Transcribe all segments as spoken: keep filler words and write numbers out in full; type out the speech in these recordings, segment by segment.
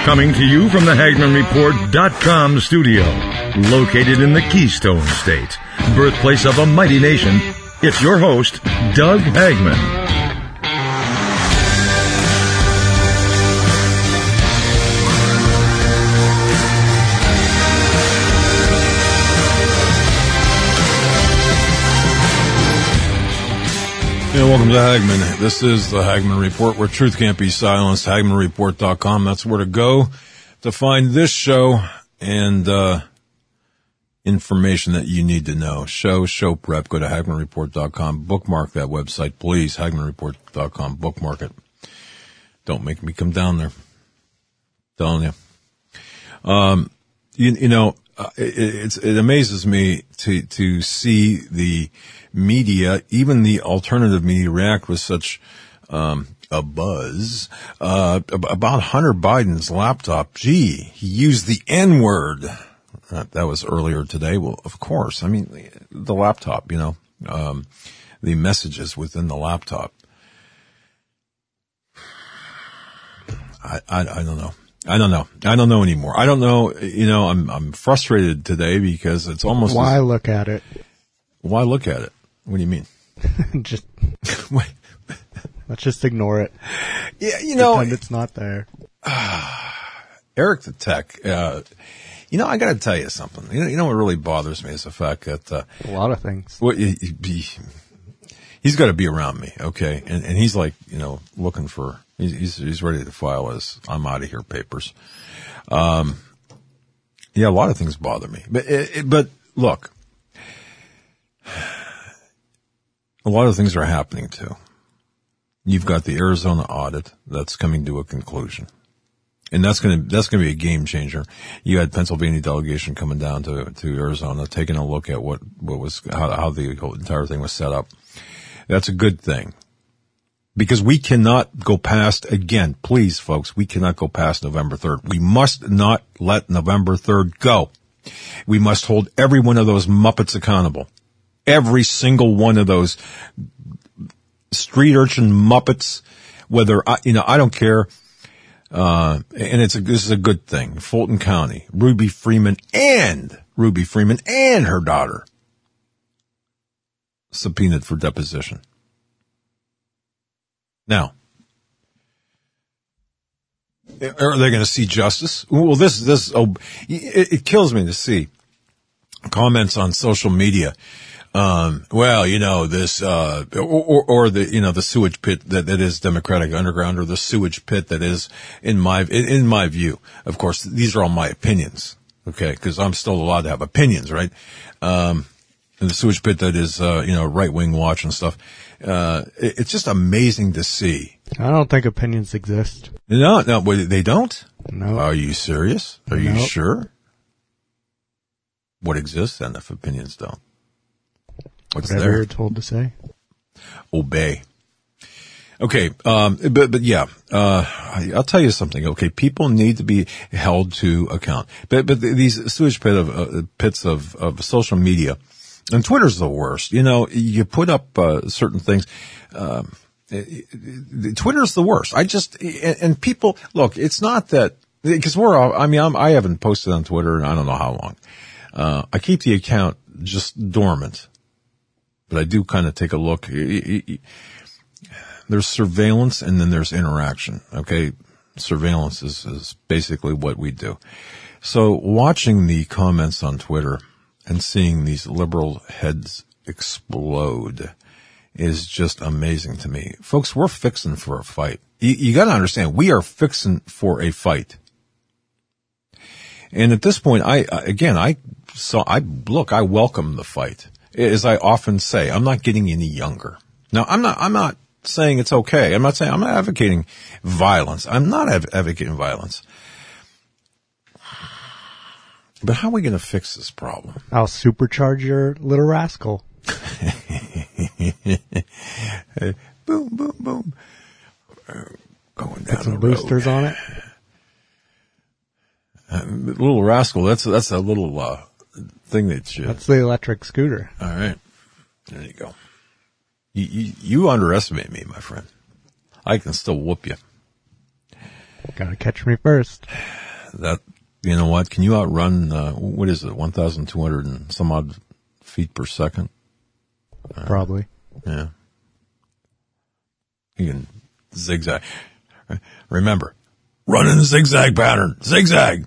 Coming to you from the Hagman Report dot com studio, located in the Keystone State, birthplace of a mighty nation, it's your host, Doug Hagman. Yeah, welcome to Hagman. This is the Hagman Report, where truth can't be silenced. Hagman Report dot com. That's where to go to find this show and uh information that you need to know. Show, show prep. Go to Hagman Report dot com. Bookmark that website, please. Hagman Report dot com. Bookmark it. Don't make me come down there. Telling you. Um, you, you know, uh, it, it's, it amazes me to to see the media, even the alternative media, react with such um a buzz uh about Hunter Biden's laptop. Gee, he used the N-word. That, that was earlier today. Well, of course. I mean, the laptop, you know, um the messages within the laptop. I, I I don't know. I don't know. I don't know anymore. I don't know. You know, I'm I'm frustrated today because it's almost. Why as, look at it? Why look at it? What do you mean? Just let's just ignore it. Yeah, you know, pretend it's not there. Eric the Tech. Uh, you know, I got to tell you something. You know, you know what really bothers me is the fact that uh, a lot of things. What he, he, he's got to be around me, okay? And and he's like, you know, looking for. He's he's ready to file his I'm out of here papers. Um, yeah, a lot of things bother me, but it, it, but look. A lot of things are happening too. You've got the Arizona audit that's coming to a conclusion. And that's going to, that's going to be a game changer. You had Pennsylvania delegation coming down to, to Arizona, taking a look at what, what was, how, how the whole entire thing was set up. That's a good thing. Because we cannot go past, again, please folks, we cannot go past November third. We must not let November third go. We must hold every one of those Muppets accountable. Every single one of those street urchin Muppets, whether, you know, I don't care. Uh, and it's a, this is a good thing. Fulton County, Ruby Freeman and, Ruby Freeman and her daughter subpoenaed for deposition. Now, are they going to see justice? Well, this, this, oh, it, it kills me to see comments on social media. Um, well, you know, this, uh, or, or, or the, you know, the sewage pit that, that is Democratic Underground, or the sewage pit that is, in my, in, in my view, of course, these are all my opinions, okay, because I'm still allowed to have opinions, right? Um, and the sewage pit that is, uh, you know, right-wing watch and stuff. Uh, it, it's just amazing to see. I don't think opinions exist. No, no, they don't? No. Are you serious? Are Nope. you sure? What exists then if opinions don't? What's Whatever there? you're told to say. Obey. Okay, um, but, but yeah, uh, I'll tell you something. Okay, people need to be held to account. But, but these sewage pit of, uh, pits of, of social media, and Twitter's the worst. You know, you put up, uh, certain things, um, Twitter's the worst. I just, and, and people, look, it's not that, because we're all, I mean, I'm, I haven't posted on Twitter in I don't know how long. Uh, I keep the account just dormant. But I do kind of take a look. There's surveillance and then there's interaction. Okay. Surveillance is, is basically what we do. So watching the comments on Twitter and seeing these liberal heads explode is just amazing to me. Folks, we're fixing for a fight. You, you got to understand, we are fixing for a fight. And at this point, I, again, I saw, I, look, I welcome the fight. As I often say, I'm not getting any younger. Now, I'm not, I'm not saying it's okay. I'm not saying, I'm not advocating violence. I'm not av- advocating violence. But how are we going to fix this problem? I'll supercharge your little rascal. Hey, boom, boom, boom. Uh, going down Put some the boosters road. on it. Uh, little rascal. That's, that's a little, uh, thing that you. That's the electric scooter. All right. There you go. You, you, you underestimate me, my friend. I can still whoop you. Gotta catch me first. That, you know what? Can you outrun, uh, what is it, one thousand two hundred and some odd feet per second? Uh, Probably. Yeah. You can zigzag. Remember, run in a zigzag pattern. Zigzag.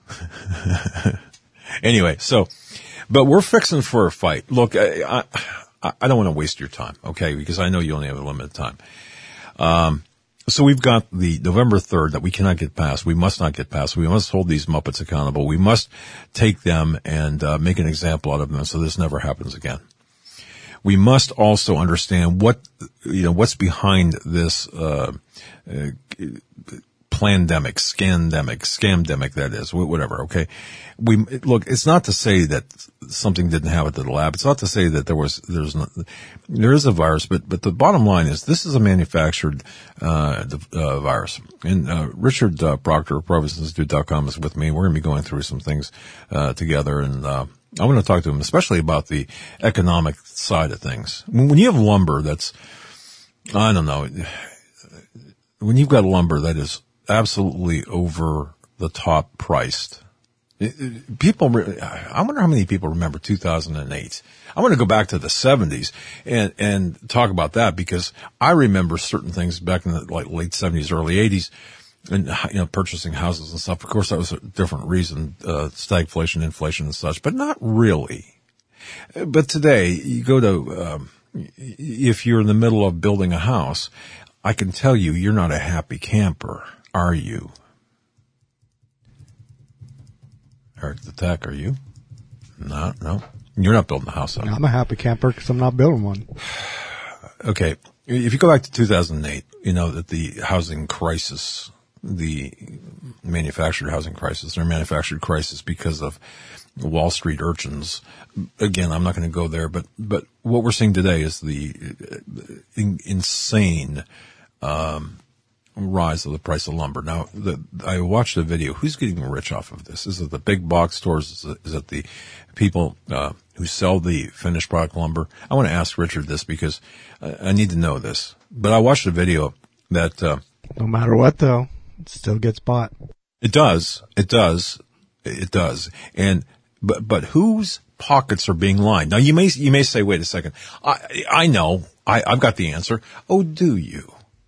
Anyway, so, but we're fixing for a fight. Look, I, I, I don't want to waste your time, okay, because I know you only have a limited time. Um, so we've got the November third that we cannot get past. We must not get past. We must hold these Muppets accountable. We must take them and uh, make an example out of them so this never happens again. We must also understand what, you know, what's behind this, uh, uh plandemic, scandemic, scamdemic, that is, whatever, okay? We, look, it's not to say that something didn't happen at the lab. It's not to say that there was, there's not, there is a virus, but, but the bottom line is this is a manufactured, uh, uh virus. And, uh, Richard, uh, Proctor of Providence Institute dot com is with me. We're going to be going through some things, uh, together. And, uh, I want to talk to him, especially about the economic side of things. When you have lumber that's, I don't know, when you've got lumber that is absolutely over the top priced. It, it, people, I wonder how many people remember two thousand eight. I want to go back to the seventies and, and talk about that because I remember certain things back in the like late seventies, early eighties and, you know, purchasing houses and stuff. Of course, that was a different reason, uh, stagflation, inflation and such, but not really. But today you go to, um, if you're in the middle of building a house, I can tell you, you're not a happy camper. Are you? Eric the Tech, are you? No, no. You're not building a house. I'm a happy camper because I'm not building one. Okay. If you go back to two thousand eight, you know that the housing crisis, the manufactured housing crisis, their manufactured crisis because of Wall Street urchins. Again, I'm not going to go there, but, but what we're seeing today is the in, insane, um, rise of the price of lumber. Now, the, I watched a video. Who's getting rich off of this? Is it the big box stores? Is it, is it the people uh, who sell the finished product lumber? I want to ask Richard this because I, I need to know this. But I watched a video that uh, no matter what, though, it still gets bought. It does. It does. It does. And but but whose pockets are being lined? Now you may you may say, wait a second. I I know. I I've got the answer. Oh, do you?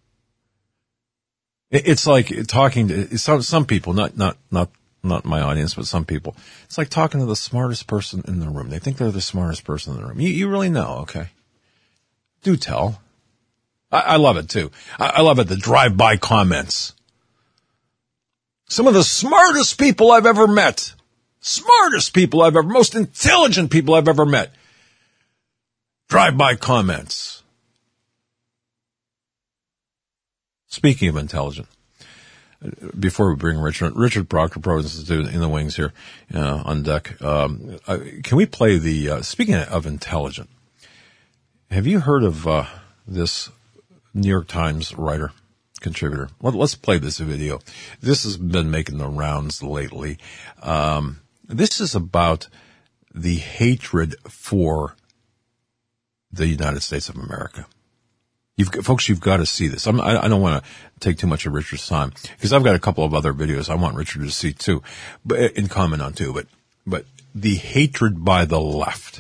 It's like talking to some, some people, not, not, not, not my audience, but some people. It's like talking to the smartest person in the room. They think they're the smartest person in the room. You, you really know, okay? Do tell. I, I love it too. I, I love it, the drive-by comments. Some of the smartest people I've ever met. Smartest people I've ever, most intelligent people I've ever met. Drive-by comments. Speaking of intelligent, before we bring Richard, Richard Proctor, Providence Institute in the wings here, uh, on deck, um, uh, can we play the, uh, speaking of intelligent, have you heard of, uh, this New York Times writer, contributor? Let, let's play this video. This has been making the rounds lately. Um, this is about the hatred for the United States of America. You've got, folks, you've got to see this. I'm, I, I don't want to take too much of Richard's time because I've got a couple of other videos I want Richard to see too, but and comment on too. But but the hatred by the left.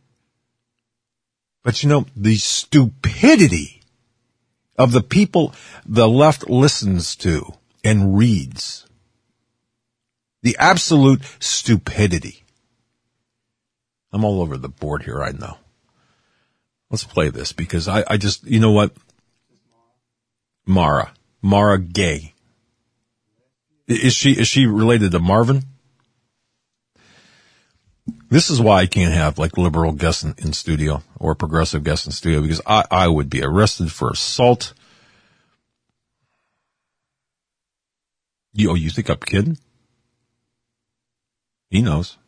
But you know, the stupidity of the people the left listens to and reads. The absolute stupidity. I'm all over the board here, I know. Let's play this because I, I just, you know what? Mara. Mara Gay. Is she, is she related to Marvin? This is why I can't have like liberal guests in, in studio or progressive guests in studio because I, I would be arrested for assault. You, oh, you think I'm kidding? He knows.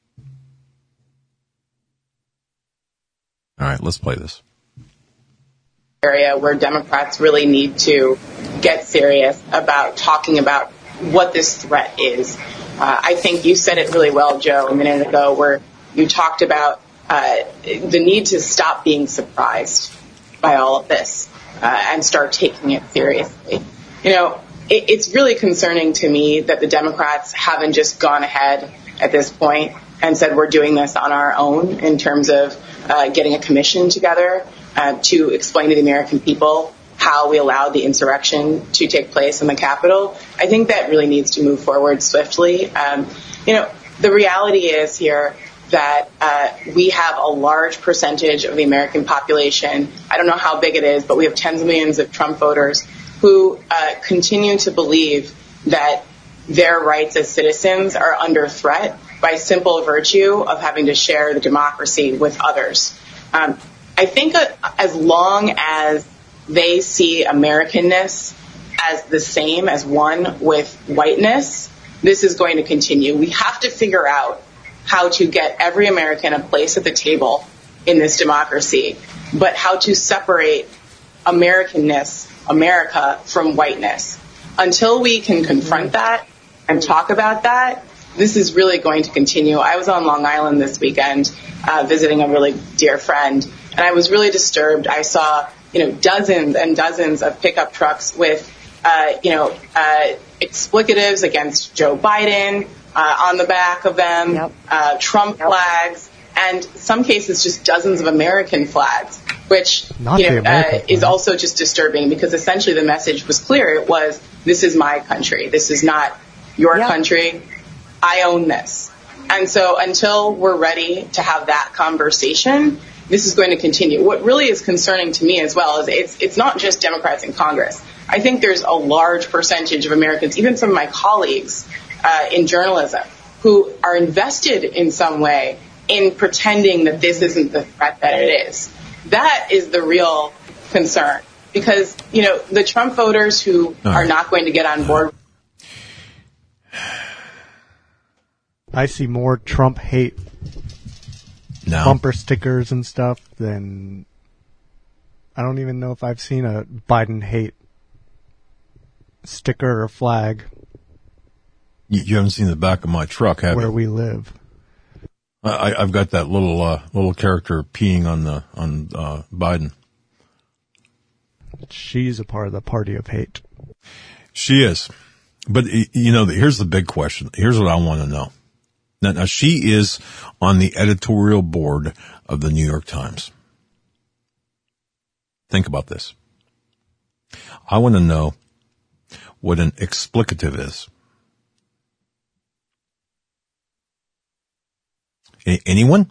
All right, let's play this. Area where Democrats really need to get serious about talking about what this threat is. Uh, I think you said it really well, Joe, a minute ago, where you talked about uh, the need to stop being surprised by all of this uh, and start taking it seriously. You know, it, it's really concerning to me that the Democrats haven't just gone ahead at this point and said we're doing this on our own in terms of uh, getting a commission together uh, to explain to the American people how we allowed the insurrection to take place in the Capitol. I think that really needs to move forward swiftly. Um, you know, the reality is here that uh, we have a large percentage of the American population. I don't know how big it is, but we have tens of millions of Trump voters who uh, continue to believe that their rights as citizens are under threat by simple virtue of having to share the democracy with others. Um, I think uh, as long as they see Americanness as the same as one with whiteness, this is going to continue. We have to figure out how to get every American a place at the table in this democracy, but how to separate Americanness, America, from whiteness. Until we can confront that and talk about that, this is really going to continue. I was on Long Island this weekend uh, visiting a really dear friend, and I was really disturbed. I saw, you know, dozens and dozens of pickup trucks with, uh, you know, uh, explicatives against Joe Biden uh, on the back of them, yep. uh, Trump yep. flags, and some cases just dozens of American flags, which Not you know uh, is also just disturbing because essentially the message was clear. It was, this is my country. This is not your yep. country. I own this. And so until we're ready to have that conversation, this is going to continue. What really is concerning to me as well is it's it's not just Democrats in Congress. I think there's a large percentage of Americans, even some of my colleagues uh, in journalism, who are invested in some way in pretending that this isn't the threat that it is. That is the real concern. Because, you know, the Trump voters who right. are not going to get on board. I see more Trump hate no. bumper stickers and stuff than I don't even know if I've seen a Biden hate sticker or flag. You, you haven't seen the back of my truck, have where you? we live. I, I've got that little uh, little character peeing on the on uh, Biden. She's a part of the party of hate. She is, but you know, here's the big question. Here's what I want to know. Now, now, she is on the editorial board of the New York Times. Think about this. I want to know what an explicative is. A- anyone?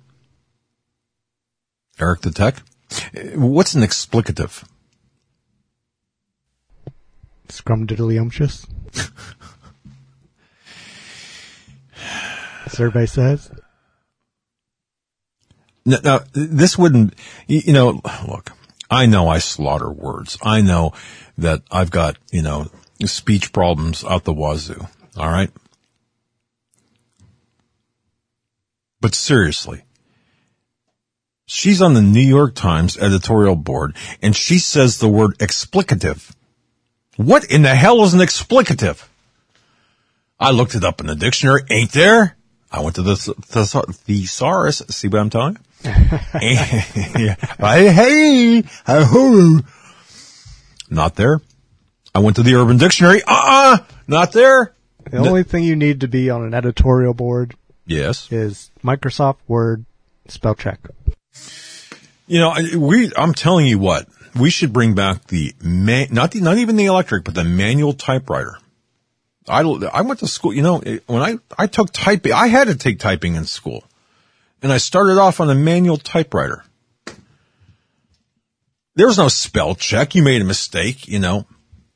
Eric the Tech? What's an explicative? Scrumdiddlyumptious. Survey says. Now, now, this wouldn't, you know, look, I know I slaughter words. I know that I've got, you know, speech problems out the wazoo. All right. But seriously, she's on the New York Times editorial board and she says the word explicative. What in the hell is an explicative? I looked it up in the dictionary. Ain't there? I went to the the thesaurus. See what I'm telling you? yeah. I, hey, I, not there. I went to the Urban Dictionary. Uh-uh, not there. The only thing you need to be on an editorial board, yes, is Microsoft Word spell check. You know, we. I'm telling you what. We should bring back the man, not the, not even the electric, but the manual typewriter. I, I went to school, you know, when I, I took typing, I had to take typing in school. And I started off on a manual typewriter. There was no spell check. You made a mistake, you know.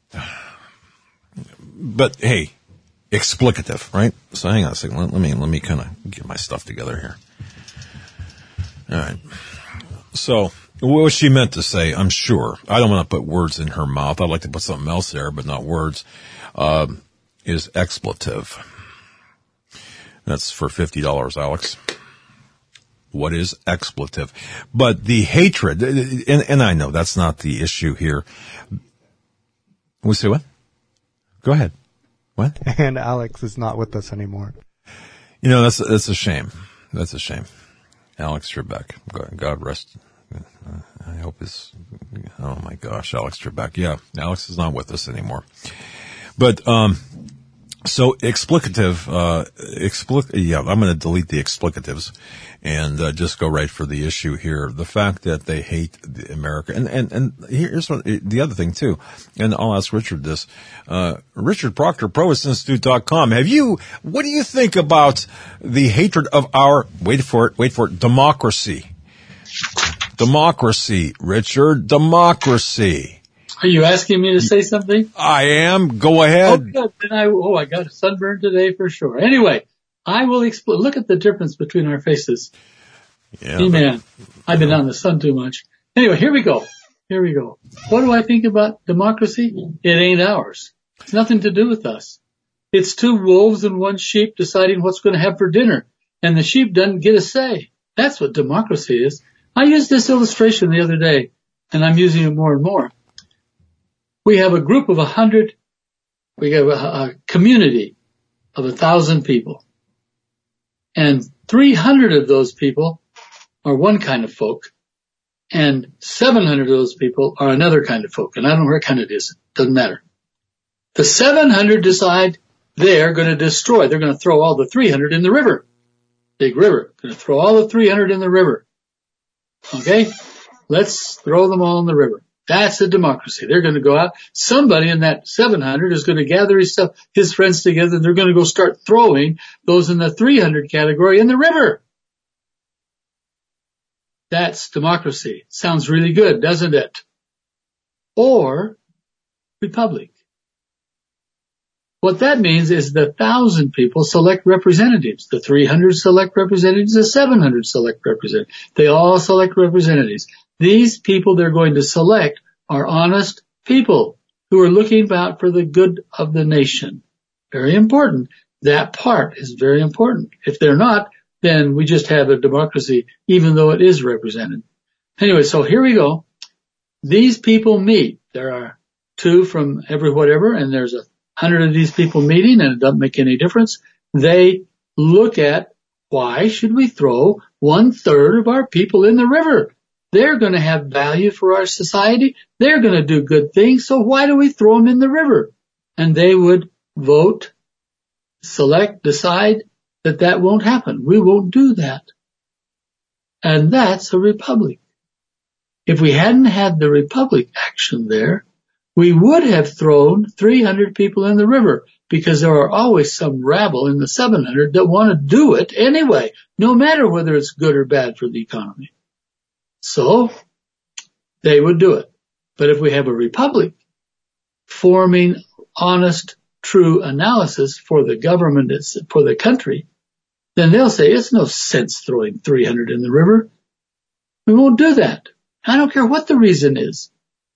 But hey, explicative, right? So hang on a second. Let, let me, let me kind of get my stuff together here. All right. So what was she meant to say? I'm sure. I don't want to put words in her mouth. I'd like to put something else there, but not words. Um, is expletive. That's for fifty dollars, Alex. What is expletive? But the hatred, and, and I know that's not the issue here. We say what? Go ahead. What? And Alex is not with us anymore. You know, that's, that's a shame. That's a shame. Alex Trebek. God, God rest. I hope his, oh my gosh, Alex Trebek. Yeah, Alex is not with us anymore. But, um, so explicative, uh, explic- yeah, I'm going to delete the explicatives and uh, just go right for the issue here. The fact that they hate the America. And, and, and here's what, the other thing too. And I'll ask Richard this. Uh, Richard Proctor, Provost Institute dot com. Have you, what do you think about the hatred of our, wait for it, wait for it, democracy? Democracy, Richard, democracy. Are you asking me to say something? I am. Go ahead. Oh, good. Then I, oh, I got a sunburn today for sure. Anyway, I will explain. Look at the difference between our faces. Yeah. Hey, man, I've been out in the sun too much. Anyway, here we go. Here we go. What do I think about democracy? It ain't ours. It's nothing to do with us. It's two wolves and one sheep deciding what's going to have for dinner, and the sheep doesn't get a say. That's what democracy is. I used this illustration the other day, and I'm using it more and more. We have a group of a hundred, we have a, a community of a thousand people. And three hundred of those people are one kind of folk, and seven hundred of those people are another kind of folk. And I don't know what kind it is. It doesn't matter. The seven hundred decide they're going to destroy. They're going to throw all the three hundred in the river. Big river. Going to throw all the three hundred in the river. Okay? Let's throw them all in the river. That's a democracy. They're going to go out. Somebody in that seven hundred is going to gather his stuff, his friends together, and they're going to go start throwing those in the three hundred category in the river. That's democracy. Sounds really good, doesn't it? Or republic. What that means is the thousand people select representatives. The three hundred select representatives. The seven hundred select representatives. They all select representatives. These people they're going to select are honest people who are looking out for the good of the nation. Very important. That part is very important. If they're not, then we just have a democracy, even though it is represented. Anyway, so here we go. These people meet. There are two from every whatever, and there's a hundred of these people meeting, and it doesn't make any difference. They look at, why should we throw one third of our people in the river? They're going to have value for our society. They're going to do good things. So why do we throw them in the river? And they would vote, select, decide that that won't happen. We won't do that. And that's a republic. If we hadn't had the republic action there, we would have thrown three hundred people in the river, because there are always some rabble in the seven hundred that want to do it anyway, no matter whether it's good or bad for the economy. So they would do it. But if we have a republic forming honest, true analysis for the government, for the country, then they'll say it's no sense throwing three hundred in the river. We won't do that. I don't care what the reason is.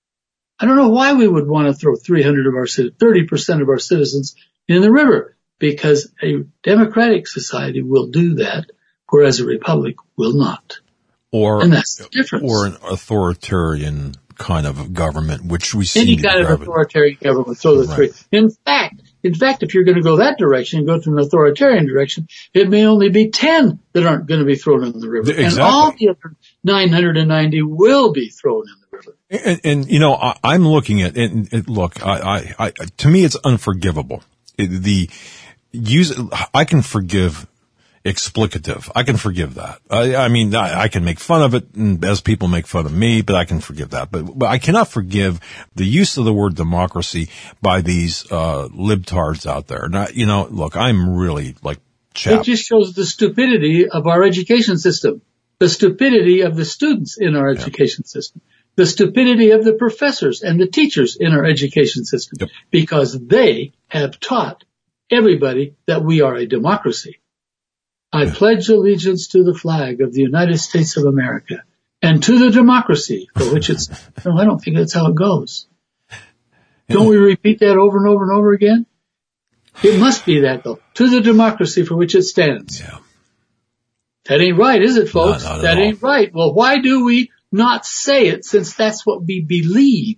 I don't know why we would want to throw three hundred of our thirty percent of our citizens in the river, because a democratic society will do that, whereas a republic will not. Or, and that's the difference. Or an authoritarian kind of government, which we see. Any kind of authoritarian government, throw the right. three. In fact, in fact, if you're going to go that direction and go to an authoritarian direction, it may only be ten that aren't going to be thrown in the river. Exactly. And all the other nine hundred ninety will be thrown in the river. And, and you know, I, I'm looking at it, and it, look, I, I, I, to me, it's unforgivable. It, the use, I can forgive explicative. I can forgive that. I, I mean, I, I can make fun of it as people make fun of me, but I can forgive that. But, but I cannot forgive the use of the word democracy by these, uh, libtards out there. Now, you know, look, I'm really like chapped. It just shows the stupidity of our education system, the stupidity of the students in our education yeah. system, the stupidity of the professors and the teachers in our education system, yep. because they have taught everybody that we are a democracy. I pledge allegiance to the flag of the United States of America and to the democracy for which it's, no, I don't think that's how it goes. Don't we repeat that over and over and over again? It must be that though. To the democracy for which it stands. Yeah. That ain't right, is it, folks? Not, not that ain't right. Well, why do we not say it, since that's what we believe?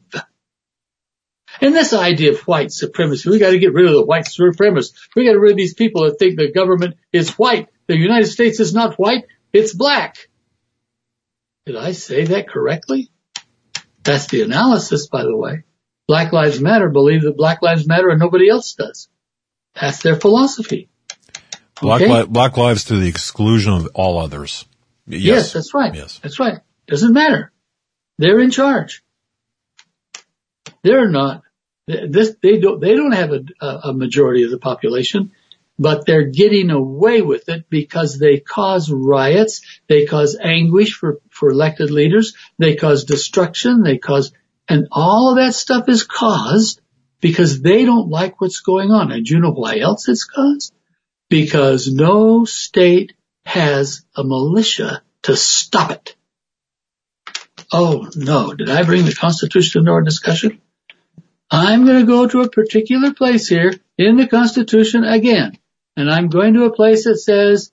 And this idea of white supremacy, we got to get rid of the white supremacists. We got to get rid of these people that think the government is white. The United States is not white, it's black. Did I say that correctly? That's the analysis, by the way. Black Lives Matter believe that Black Lives Matter and nobody else does. That's their philosophy. Black, okay? li- black lives to the exclusion of all others. Yes, yes that's right. Yes. That's right. Doesn't matter. They're in charge. They're not. This, they don't, they don't have a, a majority of the population, but they're getting away with it because they cause riots, they cause anguish for, for elected leaders, they cause destruction, they cause, and all of that stuff is caused because they don't like what's going on. And you know why else it's caused? Because no state has a militia to stop it. Oh no, did I bring the Constitution into our discussion? I'm going to go to a particular place here in the Constitution again. And I'm going to a place that says,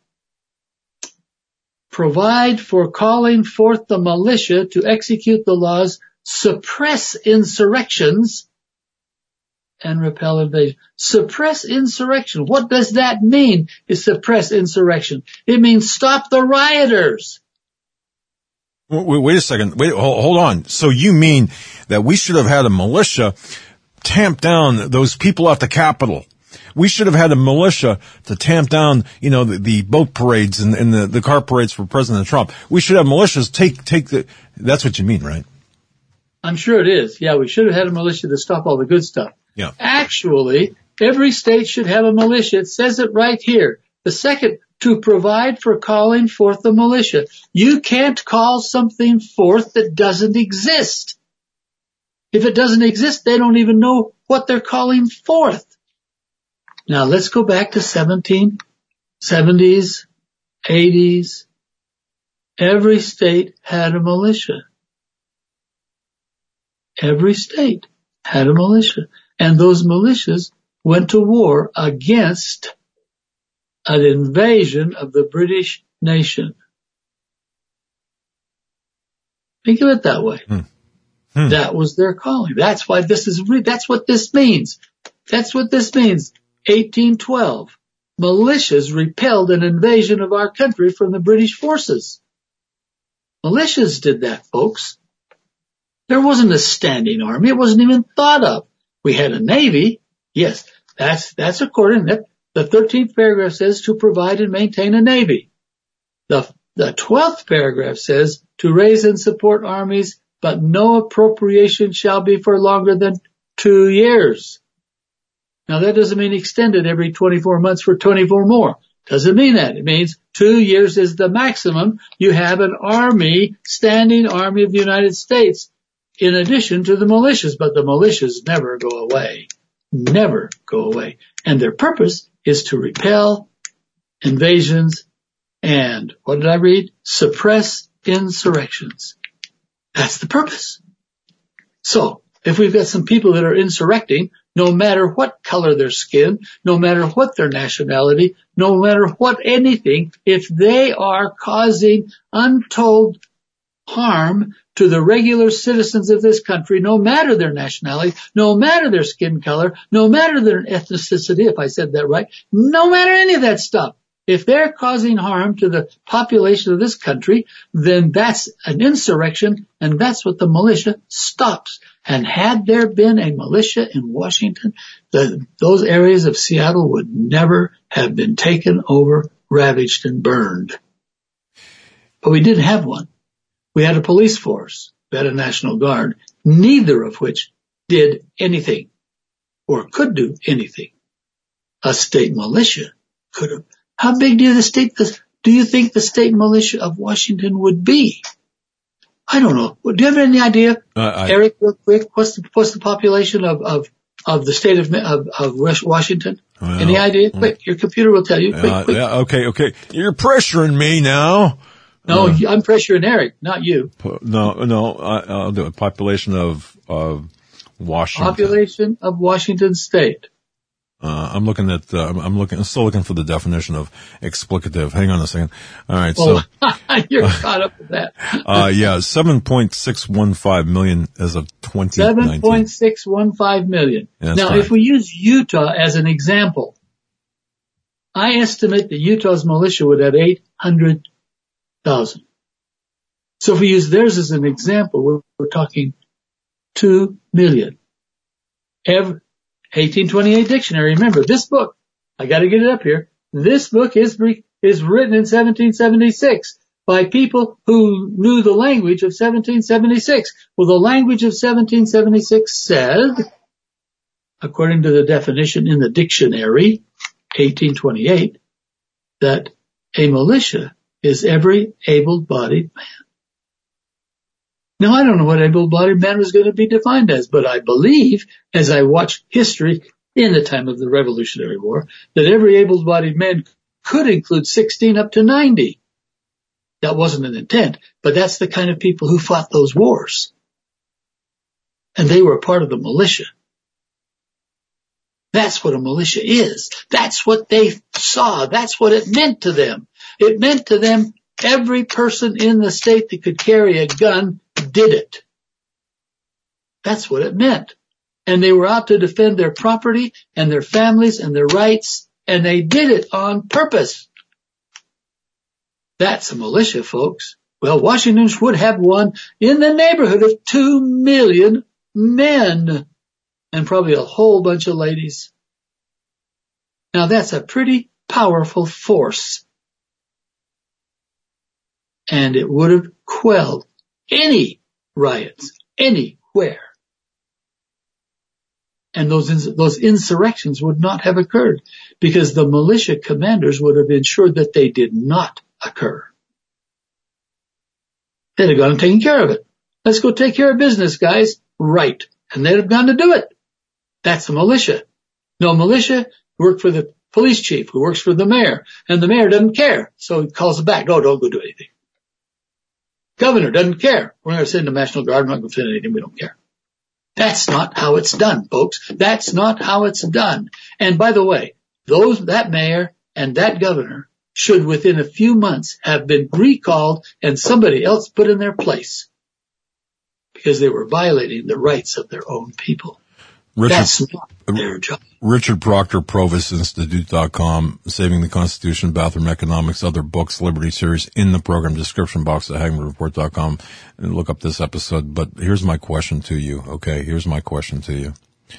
provide for calling forth the militia to execute the laws, suppress insurrections, and repel invasion. Suppress insurrection. What does that mean, is suppress insurrection? It means stop the rioters. Wait, wait a second. Wait, hold, hold on. So you mean that we should have had a militia tamp down those people at the Capitol? We should have had a militia to tamp down, you know, the, the boat parades and, and the, the car parades for President Trump. We should have militias take, take the, that's what you mean, right? I'm sure it is. Yeah, we should have had a militia to stop all the good stuff. Yeah. Actually, every state should have a militia. It says it right here. The second, to provide for calling forth the militia. You can't call something forth that doesn't exist. If it doesn't exist, they don't even know what they're calling forth. Now let's go back to seventeen seventies, eighties. Every state had a militia. Every state had a militia. And those militias went to war against an invasion of the British nation. Think of it that way. Hmm. Hmm. That was their calling. That's why this is, re- that's what this means. That's what this means. eighteen twelve. Militias repelled an invasion of our country from the British forces. Militias did that, folks. There wasn't a standing army. It wasn't even thought of. We had a navy. Yes, that's, that's according to the thirteenth paragraph says to provide and maintain a navy. The, the twelfth paragraph says to raise and support armies, but no appropriation shall be for longer than two years. Now that doesn't mean extended every twenty-four months for twenty-four more. Doesn't mean that. It means two years is the maximum. You have an army, standing army of the United States, in addition to the militias, but the militias never go away. Never go away. And their purpose is to repel invasions and, what did I read? Suppress insurrections. That's the purpose. So, if we've got some people that are insurrecting, no matter what color their skin, no matter what their nationality, no matter what anything, if they are causing untold harm to the regular citizens of this country, no matter their nationality, no matter their skin color, no matter their ethnicity, if I said that right, no matter any of that stuff, if they're causing harm to the population of this country, then that's an insurrection, and that's what the militia stops. And had there been a militia in Washington, the, those areas of Seattle would never have been taken over, ravaged, and burned. But we didn't have one. We had a police force. We had a National Guard, neither of which did anything or could do anything. A state militia could have. How big do the state, do you think the state militia of Washington would be? I don't know. Do you have any idea, uh, I, Eric, real quick? What's the, what's the population of, of, of the state of, of, of Washington? Well, any idea? Quick, your computer will tell you. Quick, uh, quick. Yeah, okay, okay. You're pressuring me now. No, uh, I'm pressuring Eric, not you. No, no, I, I'll do it. Population of, of Washington. Population of Washington State. Uh, I'm looking at, uh, I'm looking, I'm still looking for the definition of explicative. Hang on a second. All right. So. Oh, you're caught up with that. uh, yeah, seven point six one five million as of twenty nineteen. seven point six one five million. Yeah, now, right. if we use Utah as an example, I estimate that Utah's militia would have eight hundred thousand. So if we use theirs as an example, we're, we're talking two million. Every, eighteen twenty-eight dictionary. Remember, this book, I got to get it up here. This book is is written in seventeen seventy-six by people who knew the language of seventeen seventy-six. Well, the language of seventeen seventy-six said, according to the definition in the dictionary, eighteen twenty-eight, that a militia is every able-bodied man. Now, I don't know what able-bodied man was going to be defined as, but I believe, as I watch history in the time of the Revolutionary War, that every able-bodied man could include sixteen up to ninety. That wasn't an intent, but that's the kind of people who fought those wars. And they were part of the militia. That's what a militia is. That's what they saw. That's what it meant to them. It meant to them every person in the state that could carry a gun did it. That's what it meant. And they were out to defend their property and their families and their rights, and they did it on purpose. That's a militia, folks. Well, Washington would have one in the neighborhood of two million men and probably a whole bunch of ladies. Now, that's a pretty powerful force. And it would have quelled any riots anywhere. And those those insurrections would not have occurred because the militia commanders would have ensured that they did not occur. They'd have gone and taken care of it. Let's go take care of business, guys. Right. And they'd have gone to do it. That's the militia. No, militia work for the police chief who works for the mayor, and the mayor doesn't care. So he calls it back. No, don't go do anything. Governor doesn't care. We're going to send the National Guard. We're not going to send anything. We don't care. That's not how it's done, folks. That's not how it's done. And by the way, those, that mayor and that governor should within a few months have been recalled and somebody else put in their place because they were violating the rights of their own people. Richard, That's not their job. Richard Proctor, Provis Institute dot com, Saving the Constitution, Bathroom Economics, other books, Liberty Series, in the program description box at Hagmann Report dot com. And look up this episode. But here's my question to you, okay? Here's my question to you.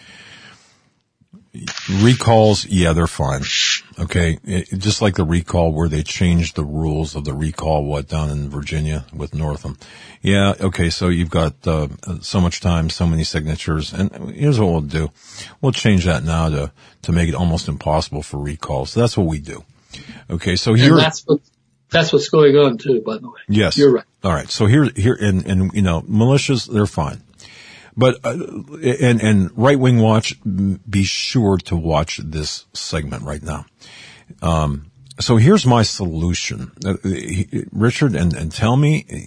Recalls, yeah, they're fine. Okay, it, just like the recall where they changed the rules of the recall, what, down in Virginia with Northam. Yeah, okay, so you've got uh, so much time, so many signatures, and here's what we'll do. We'll change that now to, to make it almost impossible for recalls. So that's what we do. Okay, so here... And that's what, that's what's going on too, by the way. Yes. You're right. All right, so here, here, and, and, you know, militias, they're fine. But, uh, and, and Right Wing Watch, be sure to watch this segment right now. Um, so here's my solution. Uh, Richard, and, and tell me,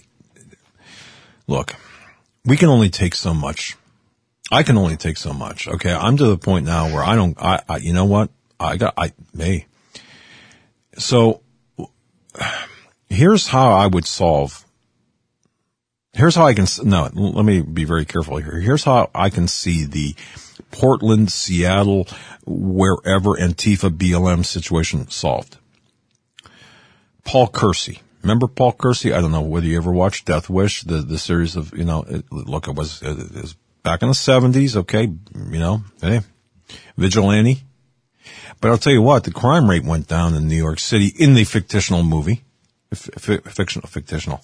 look, we can only take so much. I can only take so much. Okay. I'm to the point now where I don't, I, I you know what? I got, I, may. So here's how I would solve Here's how I can, no, let me be very careful here. Here's how I can see the Portland, Seattle, wherever Antifa B L M situation solved. Paul Kersey. Remember Paul Kersey? I don't know whether you ever watched Death Wish, the, the series of, you know, it, look, it was, it was back in the seventies, okay, you know, hey, vigilante. But I'll tell you what, the crime rate went down in New York City in the fictional movie, f- f- fictional, fictional.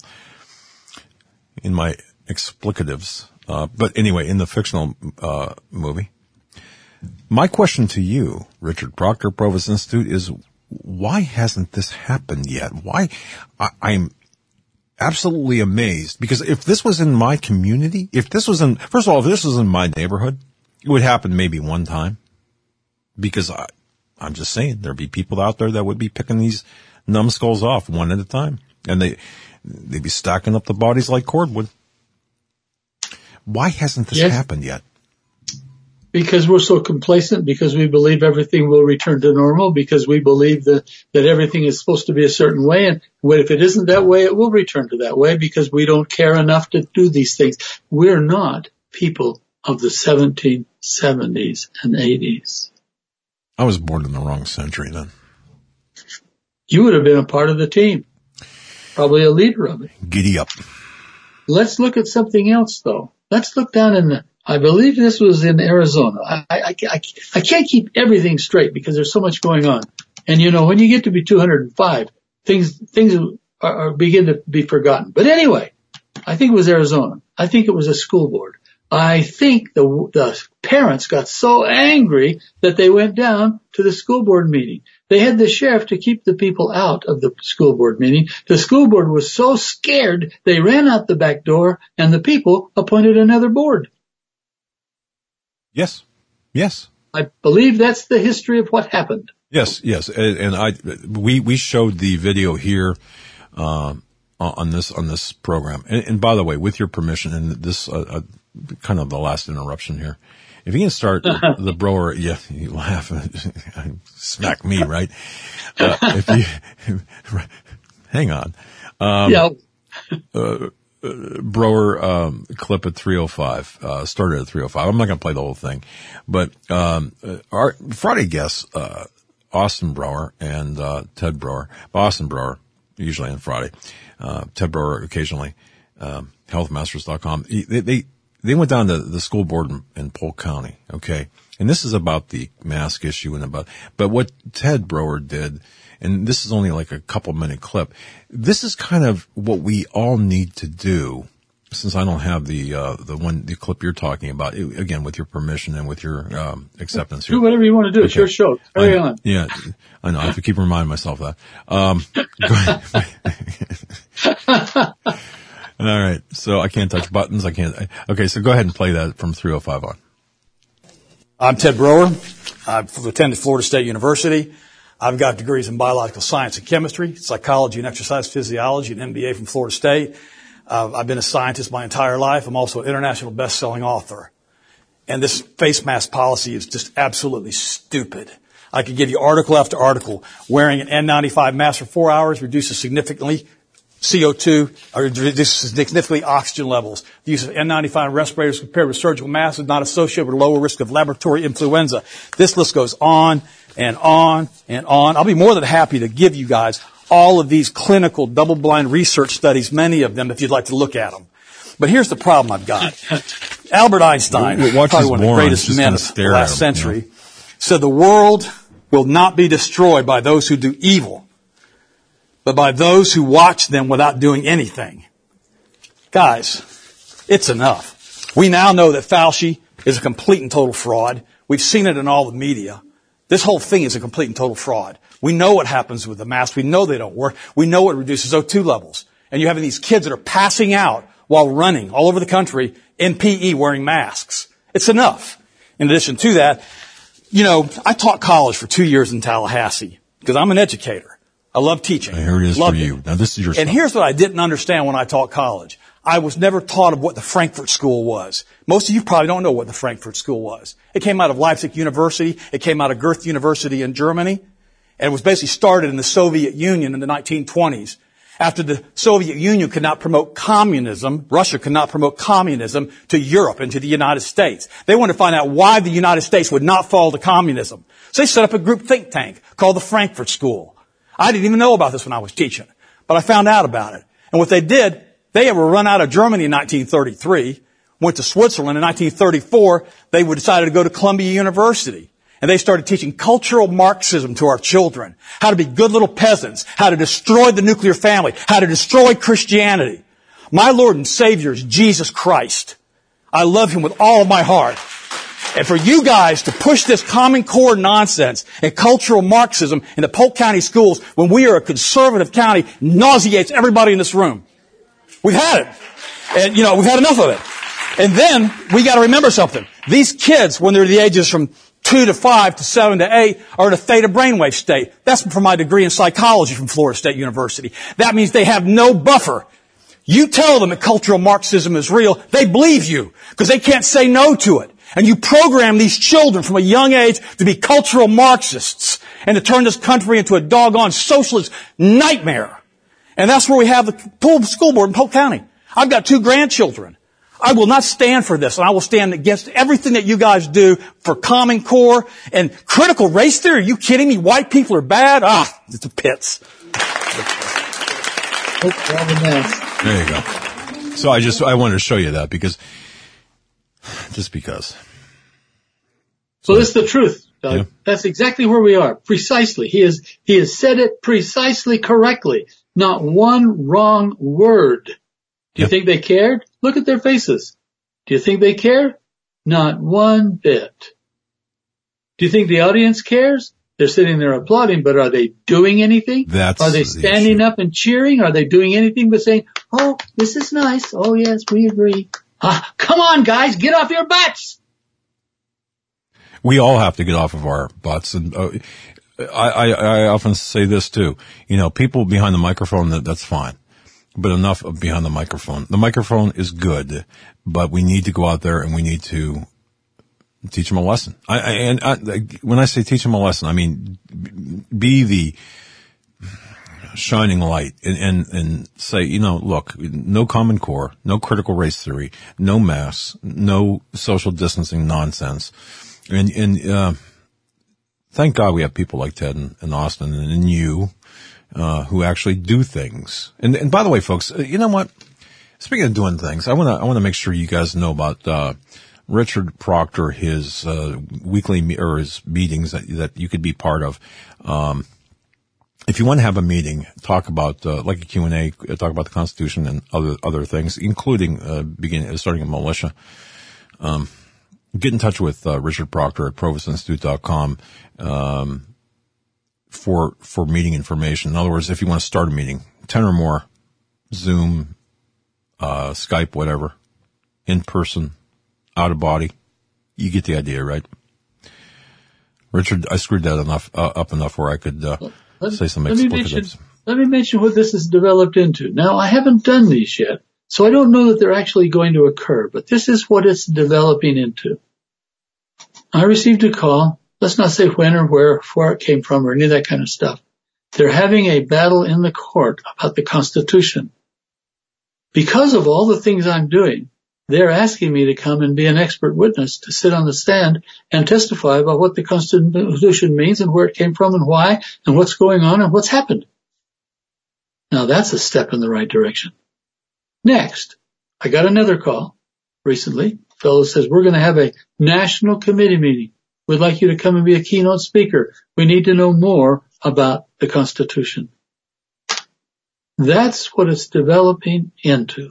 in my explicatives, uh, but anyway, in the fictional, uh, movie. My question to you, Richard Proctor, Provis Institute, is why hasn't this happened yet? Why? I, I'm absolutely amazed because if this was in my community, if this was in, first of all, if this was in my neighborhood, it would happen maybe one time because I, I'm just saying there'd be people out there that would be picking these numbskulls off one at a time and they, They'd be stacking up the bodies like cordwood. Why hasn't this yes. happened yet? Because we're so complacent, because we believe everything will return to normal, because we believe that, that everything is supposed to be a certain way, and if it isn't that way, it will return to that way, because we don't care enough to do these things. We're not people of the seventeen seventies and eighties. I was born in the wrong century then. You would have been a part of the team. Probably a leader of it. Giddy up. Let's look at something else, though. Let's look down in the I believe this was in Arizona. I, I, I, I can't keep everything straight because there's so much going on. And you know, when you get to be two hundred five, things, things are, are begin to be forgotten. But anyway, I think it was Arizona. I think it was a school board. I think the, the parents got so angry that they went down to the school board meeting. They had the sheriff to keep the people out of the school board meeting. The school board was so scared, they ran out the back door, and the people appointed another board. Yes. Yes. I believe that's the history of what happened. Yes, yes. And, and I, we, we showed the video here, um, on this, on this program. And, and by the way, with your permission, and this, uh, uh kind of the last interruption here. If you can start the Broer, yeah, you laugh, smack me, right? Uh, if you, hang on. Um, yeah. uh, uh, Broer, um, clip at three oh five, uh, started at three oh five. I'm not going to play the whole thing, but, um, uh, our Friday guests, uh, Austin Broer and, uh, Ted Broer, Austin Broer, usually on Friday, uh, Ted Broer occasionally, um, health masters dot com. They, they, They went down to the school board in, in Polk County, okay? And this is about the mask issue and about, but what Ted Broer did, and this is only like a couple minute clip, this is kind of what we all need to do, since I don't have the, uh, the one, the clip you're talking about, it, again, with your permission and with your, um, acceptance here. Do whatever you want to do. Okay. It's your show. Carry I, on. Yeah, I know. I have to keep reminding myself that. Um, go ahead. All right. So I can't touch buttons. I can't. Okay. So go ahead and play that from three oh five on. I'm Ted Broer. I've attended Florida State University. I've got degrees in biological science and chemistry, psychology and exercise physiology, an M B A from Florida State. Uh, I've been a scientist my entire life. I'm also an international best-selling author. And this face mask policy is just absolutely stupid. I could give you article after article. Wearing an N ninety-five mask for four hours reduces significantly C O two, or reduces significantly oxygen levels. The use of N ninety-five respirators compared with surgical masks is not associated with a lower risk of laboratory influenza. This list goes on and on and on. I'll be more than happy to give you guys all of these clinical double-blind research studies, many of them, if you'd like to look at them. But here's the problem I've got. Albert Einstein, Watch probably one of the greatest men of the last century, you know? said the world will not be destroyed by those who do evil, but by those who watch them without doing anything. Guys, it's enough. We now know that Fauci is a complete and total fraud. We've seen it in all the media. This whole thing is a complete and total fraud. We know what happens with the masks. We know they don't work. We know it reduces O two levels. And you're having these kids that are passing out while running all over the country in P E wearing masks. It's enough. In addition to that, you know, I taught college for two years in Tallahassee because I'm an educator. I love teaching. Here it is Loved for you. it. Now this is your And stuff. here's what I didn't understand when I taught college. I was never taught of what the Frankfurt School was. Most of you probably don't know what the Frankfurt School was. It came out of Leipzig University. It came out of Goethe University in Germany. And it was basically started in the Soviet Union in the nineteen twenties. After the Soviet Union could not promote communism, Russia could not promote communism to Europe and to the United States. They wanted to find out why the United States would not fall to communism. So they set up a group think tank called the Frankfurt School. I didn't even know about this when I was teaching, but I found out about it. And what they did, they were run out of Germany in nineteen thirty-three, went to Switzerland in nineteen thirty-four. They decided to go to Columbia University. And they started teaching cultural Marxism to our children. How to be good little peasants. How to destroy the nuclear family. How to destroy Christianity. My Lord and Savior is Jesus Christ. I love Him with all of my heart. And for you guys to push this Common Core nonsense and cultural Marxism in the Polk County schools when we are a conservative county nauseates everybody in this room. We've had it. And, you know, we've had enough of it. And then we got to remember something. These kids, when they're the ages from two to five to seven to eight are in a theta brainwave state. That's from my degree in psychology from Florida State University. That means they have no buffer. You tell them that cultural Marxism is real, they believe you because they can't say no to it. And you program these children from a young age to be cultural Marxists and to turn this country into a doggone socialist nightmare. And that's where we have the school board in Polk County. I've got two grandchildren. I will not stand for this, and I will stand against everything that you guys do for Common Core and critical race theory. Are you kidding me? White people are bad? Ah, it's the pits. There you go. So I just, I wanted to show you that because Just because. So this is the truth, Doug. Yeah. That's exactly where we are. Precisely. He has, he has said it precisely correctly. Not one wrong word. Do you Yeah. think they cared? Look at their faces. Do you think they care? Not one bit. Do you think the audience cares? They're sitting there applauding, but are they doing anything? That's Are they the standing issue. up and cheering? Are they doing anything but saying, oh, this is nice. Oh, yes, we agree. Ah, come on, guys, get off your butts. We all have to get off of our butts. And uh, I, I, I often say this too. You know, people behind the microphone, that, that's fine. But enough of behind the microphone. The microphone is good, but we need to go out there and we need to teach them a lesson. I, I and I, when I say teach them a lesson, I mean be the shining light and, and, and say, you know, look, no Common Core, no critical race theory, no masks, no social distancing nonsense. And, and, uh, thank God we have people like Ted and, and Austin and, and you, uh, who actually do things. And, and by the way, folks, you know what? Speaking of doing things, I want to, I want to make sure you guys know about, uh, Richard Proctor, his, uh, weekly, me- or his meetings that, that you could be part of. Um, if you want to have a meeting, talk about, uh, like a Q and A, talk about the Constitution and other, other things, including, uh, beginning, starting a militia, um, get in touch with uh, Richard Proctor at provost institute dot com um, for for meeting information. In other words, if you want to start a meeting, ten or more, Zoom, uh, Skype, whatever, in person, out of body, you get the idea, right? Richard, I screwed that enough uh, up enough where I could uh, Let, say some let me mention, explicitives. let me mention what this has developed into. Now, I haven't done these yet, so I don't know that they're actually going to occur, but this is what it's developing into. I received a call. Let's not say when or where, where it came from or any of that kind of stuff. They're having a battle in the court about the Constitution. Because of all the things I'm doing, they're asking me to come and be an expert witness, to sit on the stand and testify about what the Constitution means and where it came from and why and what's going on and what's happened. Now that's a step in the right direction. Next, I got another call recently. A fellow says, we're going to have a national committee meeting. We'd like you to come and be a keynote speaker. We need to know more about the Constitution. That's what it's developing into.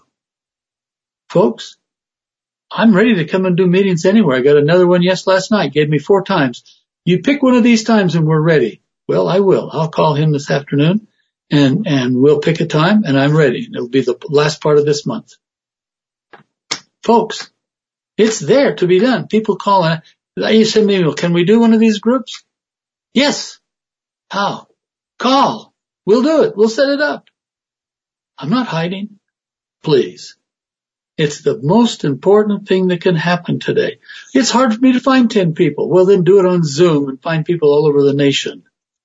Folks, I'm ready to come and do meetings anywhere. I got another one yes last night, gave me four times. You pick one of these times and we're ready. Well, I will. I'll call him this afternoon and, and we'll pick a time and I'm ready. It'll be the last part of this month. Folks, it's there to be done. People call and you send me, can we do one of these groups? Yes. How? Call. We'll do it. We'll set it up. I'm not hiding. Please. It's the most important thing that can happen today. It's hard for me to find ten people. Well, then do it on Zoom and find people all over the nation.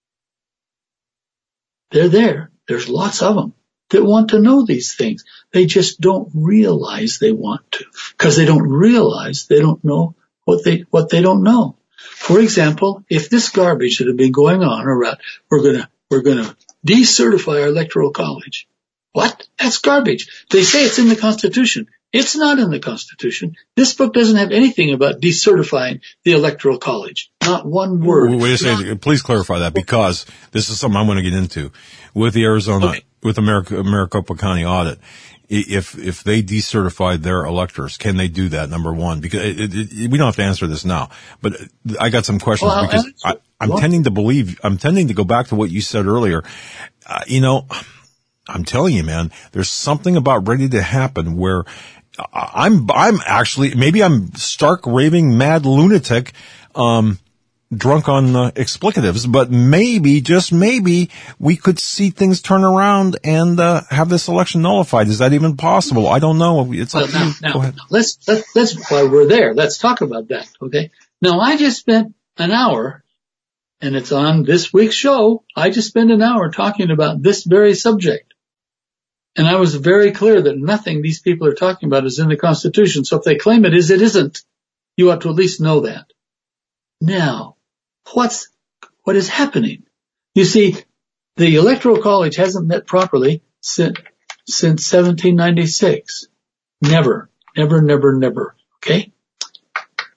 They're there. There's lots of them that want to know these things. They just don't realize they want to, because they don't realize they don't know what they what they don't know. For example, if this garbage that had been going on around, we're gonna we're gonna decertify our electoral college. What? That's garbage. They say it's in the Constitution. It's not in the Constitution. This book doesn't have anything about decertifying the electoral college. Not one word. Wait a second. Please clarify that, because this is something I want to get into with the Arizona, Okay. with the Maric- Maricopa County audit. If, if they decertified their electors, can they do that? Number one, because it, it, it, we don't have to answer this now, but I got some questions Well, because I, I'm well, tending to believe, I'm tending to go back to what you said earlier. Uh, you know, I'm telling you, man, there's something about ready to happen where I'm, I'm actually, maybe I'm stark raving mad lunatic, um, drunk on uh, explicatives, but maybe, just maybe, we could see things turn around and uh, have this election nullified. Is that even possible? I don't know. It's well, up to now, you. now, Go ahead. now, let's, let's, let's, while we're there, let's talk about that, okay? Now, I just spent an hour, and it's on this week's show, I just spent an hour talking about this very subject. And I was very clear that nothing these people are talking about is in the Constitution. So if they claim it is, it isn't. You ought to at least know that. Now, what's, what is happening? You see, the Electoral College hasn't met properly since, since seventeen ninety-six. Never, never, never, never. Okay?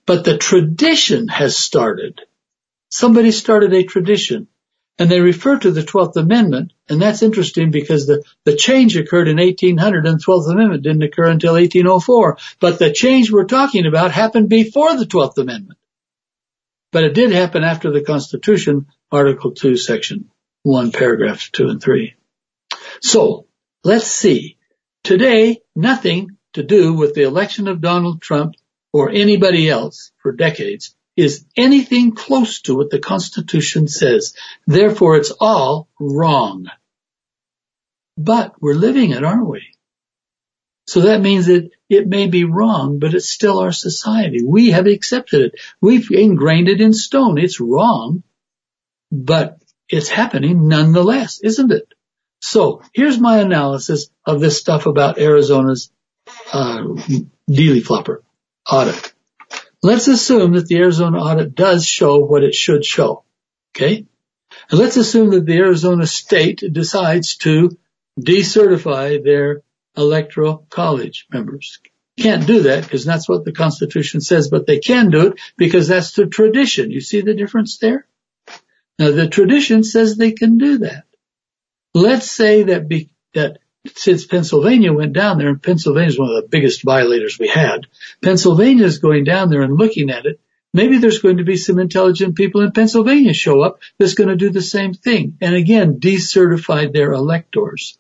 But the tradition has started. Somebody started a tradition. And they refer to the twelfth Amendment, and that's interesting because the, the change occurred in eighteen hundred and the twelfth Amendment didn't occur until eighteen oh four. But the change we're talking about happened before the twelfth Amendment. But it did happen after the Constitution, Article two, Section one, Paragraphs two and three. So, let's see. Today, nothing to do with the election of Donald Trump or anybody else for decades is anything close to what the Constitution says. Therefore, it's all wrong. But we're living it, aren't we? So that means that it may be wrong, but it's still our society. We have accepted it. We've ingrained it in stone. It's wrong, but it's happening nonetheless, isn't it? So here's my analysis of this stuff about Arizona's uh, Dealey Flopper audit. Let's assume that the Arizona audit does show what it should show, okay? And let's assume that the Arizona state decides to decertify their electoral college members. Can't do that because that's what the Constitution says, but they can do it because that's the tradition. You see the difference there? Now, the tradition says they can do that. Let's say that, be, that since Pennsylvania went down there, and Pennsylvania is one of the biggest violators we had, Pennsylvania is going down there and looking at it. Maybe there's going to be some intelligent people in Pennsylvania show up that's going to do the same thing. And again, decertify their electors.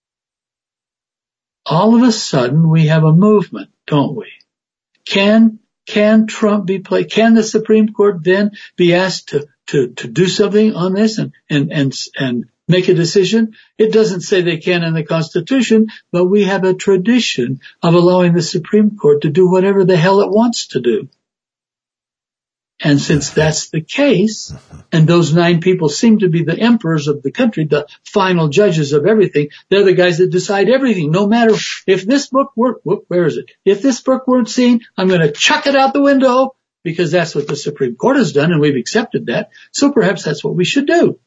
All of a sudden, we have a movement, don't we? Can, can Trump be played? Can the Supreme Court then be asked to, to, to do something on this and, and, and, and make a decision? It doesn't say they can in the Constitution, but we have a tradition of allowing the Supreme Court to do whatever the hell it wants to do. And since that's the case, and those nine people seem to be the emperors of the country, the final judges of everything, they're the guys that decide everything. No matter if this book were, where is it? If this book weren't seen, I'm going to chuck it out the window because that's what the Supreme Court has done and we've accepted that. So perhaps that's what we should do.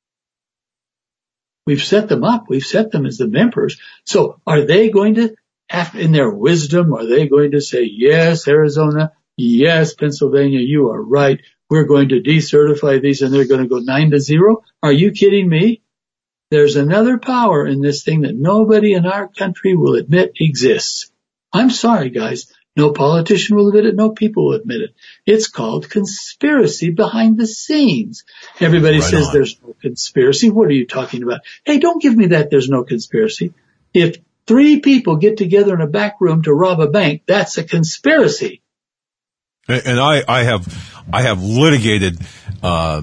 We've set them up. We've set them as the emperors. So are they going to, in their wisdom, are they going to say, yes, Arizona, yes, Pennsylvania, you are right. We're going to decertify these and they're going to go nine to zero? Are you kidding me? There's another power in this thing that nobody in our country will admit exists. I'm sorry, guys. No politician will admit it. No people will admit it. It's called conspiracy behind the scenes. Everybody right says on. There's no conspiracy. What are you talking about? Hey, don't give me that there's no conspiracy. If three people get together in a back room to rob a bank, that's a conspiracy. And I, I have, I have litigated, uh,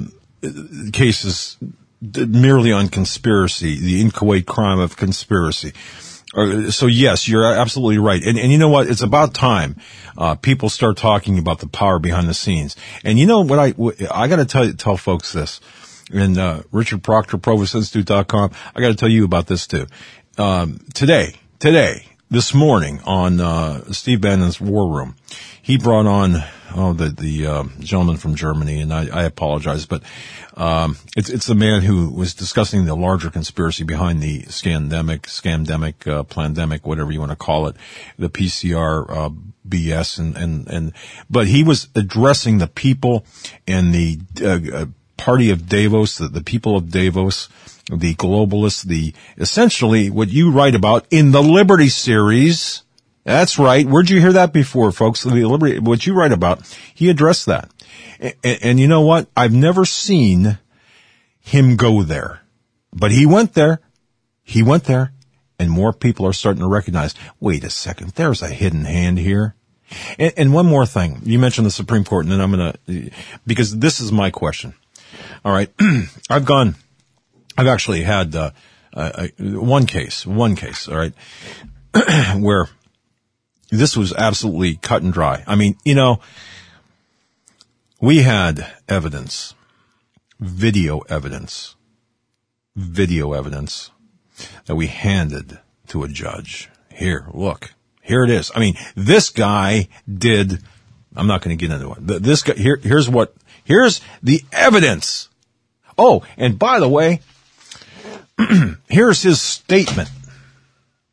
cases merely on conspiracy, the inchoate crime of conspiracy. Uh, so yes, you're absolutely right. And, and you know what? It's about time, uh, people start talking about the power behind the scenes. And you know what I, I gotta tell, tell folks this. And, uh, Richard Proctor, Provost Institute dot com, I gotta tell you about this too. Um, today, today, this morning on, uh, Steve Bannon's War Room, he brought on, oh, the, the, uh, gentleman from Germany, and I, I apologize, but, um, it's, it's the man who was discussing the larger conspiracy behind the scandemic, scamdemic, uh, plandemic, whatever you want to call it, the P C R, uh, B S, and, and, and, but he was addressing the people and the, uh, party of Davos, the, the people of Davos, the globalists, the, essentially what you write about in the Liberty series. That's right. Where'd you hear that before, folks? The Liberty, what you write about, he addressed that. And, and you know what? I've never seen him go there, but he went there. He went there, and more people are starting to recognize, wait a second, there's a hidden hand here. And, and one more thing. You mentioned the Supreme Court, and then I'm going to, because this is my question. All right. I've gone, I've actually had, uh, uh, one case, one case, all right, where this was absolutely cut and dry. I mean, you know, we had evidence, video evidence, video evidence that we handed to a judge. Here, look, here it is. I mean, this guy did, I'm not going to get into it. This guy, here, here's what, here's the evidence. Oh, and by the way, here's his statement.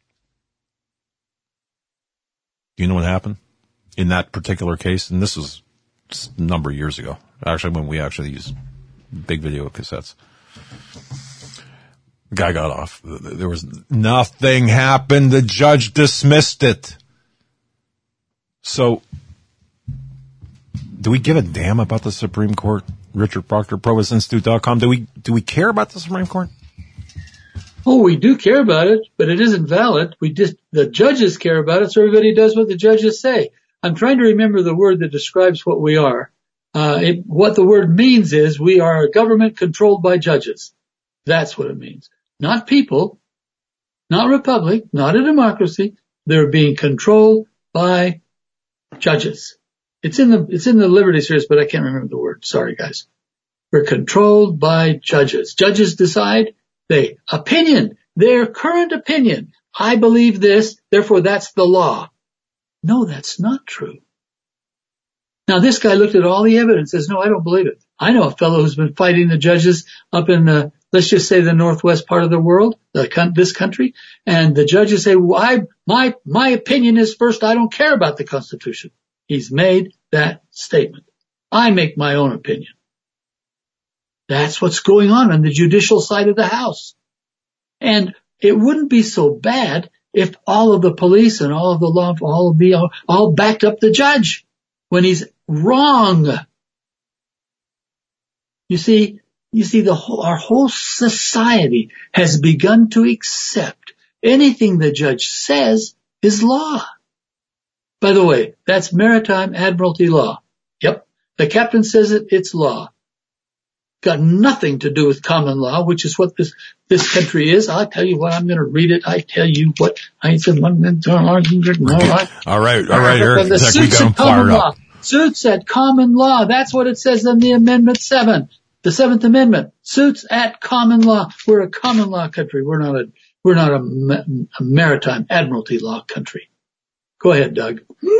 Do you know what happened in that particular case? And this was a number of years ago. Actually, when we actually used big video cassettes. The guy got off. There was nothing happened. The judge dismissed it. So, do we give a damn about the Supreme Court? Richard Proctor, Provost Institute dot com. Do we, do we care about the Supreme Court? Oh, we do care about it, but it isn't valid. We just, the judges care about it, so everybody does what the judges say. I'm trying to remember the word that describes what we are. Uh, it, what the word means is we are a government controlled by judges. That's what it means. Not people, not republic, not a democracy. They're being controlled by judges. It's in the, it's in the Liberty series, but I can't remember the word. Sorry, guys. We're controlled by judges. Judges decide. They, opinion, their current opinion. I believe this, therefore that's the law. No, that's not true. Now, this guy looked at all the evidence and says, no, I don't believe it. I know a fellow who's been fighting the judges up in the, let's just say the northwest part of the world, the, this country, and the judges say, well, I, my, my opinion is first, I don't care about the Constitution. He's made that statement. I make my own opinion. That's what's going on on the judicial side of the house. And it wouldn't be so bad if all of the police and all of the law, all of the, all, all backed up the judge when he's wrong. You see, you see the whole, our whole society has begun to accept anything the judge says is law. By the way, that's maritime admiralty law. Yep. The captain says it, it's law. Got nothing to do with common law, which is what this, this country is. I'll tell you what, I'm going to read it. I tell you what, I said, all right, all right, Eric. The suits at common law. Suits at common law. That's what it says in the Amendment seven, the Seventh Amendment. Suits at common law. We're a common law country. We're not a, we're not a, a maritime admiralty law country. Go ahead, Doug.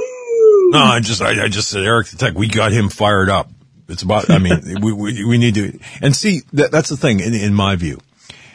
No, I just, I, I just said, Eric the Tech, we got him fired up. It's about, I mean, we, we, we need to, and see, that, that's the thing, in, in my view.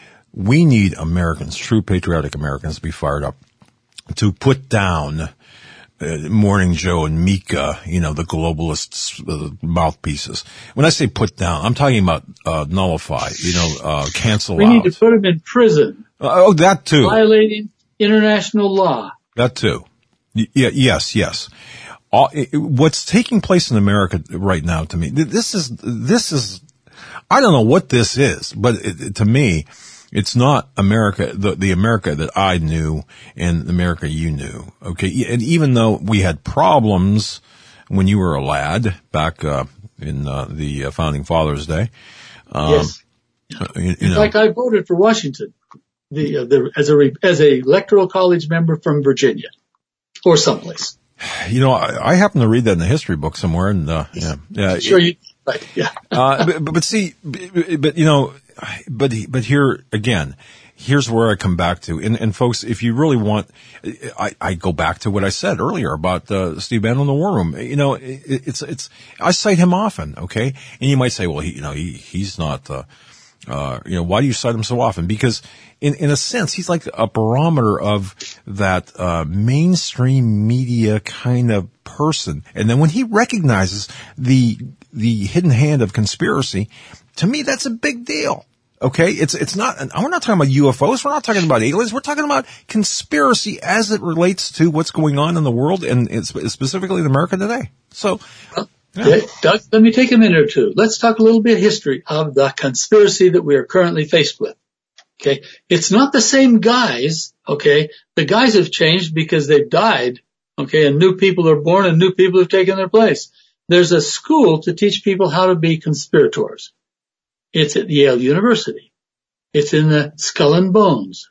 We need Americans, true patriotic Americans, to be fired up, to put down uh, Morning Joe and Mika, you know, the globalists, uh, mouthpieces. When I say put down, I'm talking about uh, nullify, you know, uh, cancel we out. We need to put them in prison. Uh, oh, that too. Violating international law. That too. Y- yeah, yes, yes. All, it, what's taking place in America right now, to me, this is, this is, I don't know what this is, but it, to me, it's not America, the, the America that I knew and the America you knew. Okay. And even though we had problems when you were a lad back, uh, in, uh, the uh, Founding Fathers Day. Um, yes. Uh, you, you in know. fact, I voted for Washington, the, uh, the, as a, as a electoral college member from Virginia or someplace. You know, I, I happen to read that in the history book somewhere, and uh, yeah, yeah, sure you, right, yeah. uh, but, but see, but, but you know, but but here again, here's where I come back to, and, and folks, if you really want, I, I go back to what I said earlier about uh, Steve Bannon in the War Room. You know, it, it's it's I cite him often, okay, and you might say, well, he, you know, he he's not. Uh, Uh, you know, why do you cite him so often? Because in, in a sense, he's like a barometer of that, uh, mainstream media kind of person. And then when he recognizes the, the hidden hand of conspiracy, to me, that's a big deal. Okay. It's, it's not, and we're not talking about U F Os. We're not talking about aliens. We're talking about conspiracy as it relates to what's going on in the world and it's specifically in America today. So, Okay, Doug, let me take a minute or two. Let's talk a little bit of history of the conspiracy that we are currently faced with. Okay, it's not the same guys. Okay, the guys have changed because they've died. Okay, and new people are born and new people have taken their place. There's a school to teach people how to be conspirators. It's at Yale University. It's in the Skull and Bones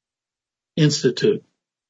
Institute.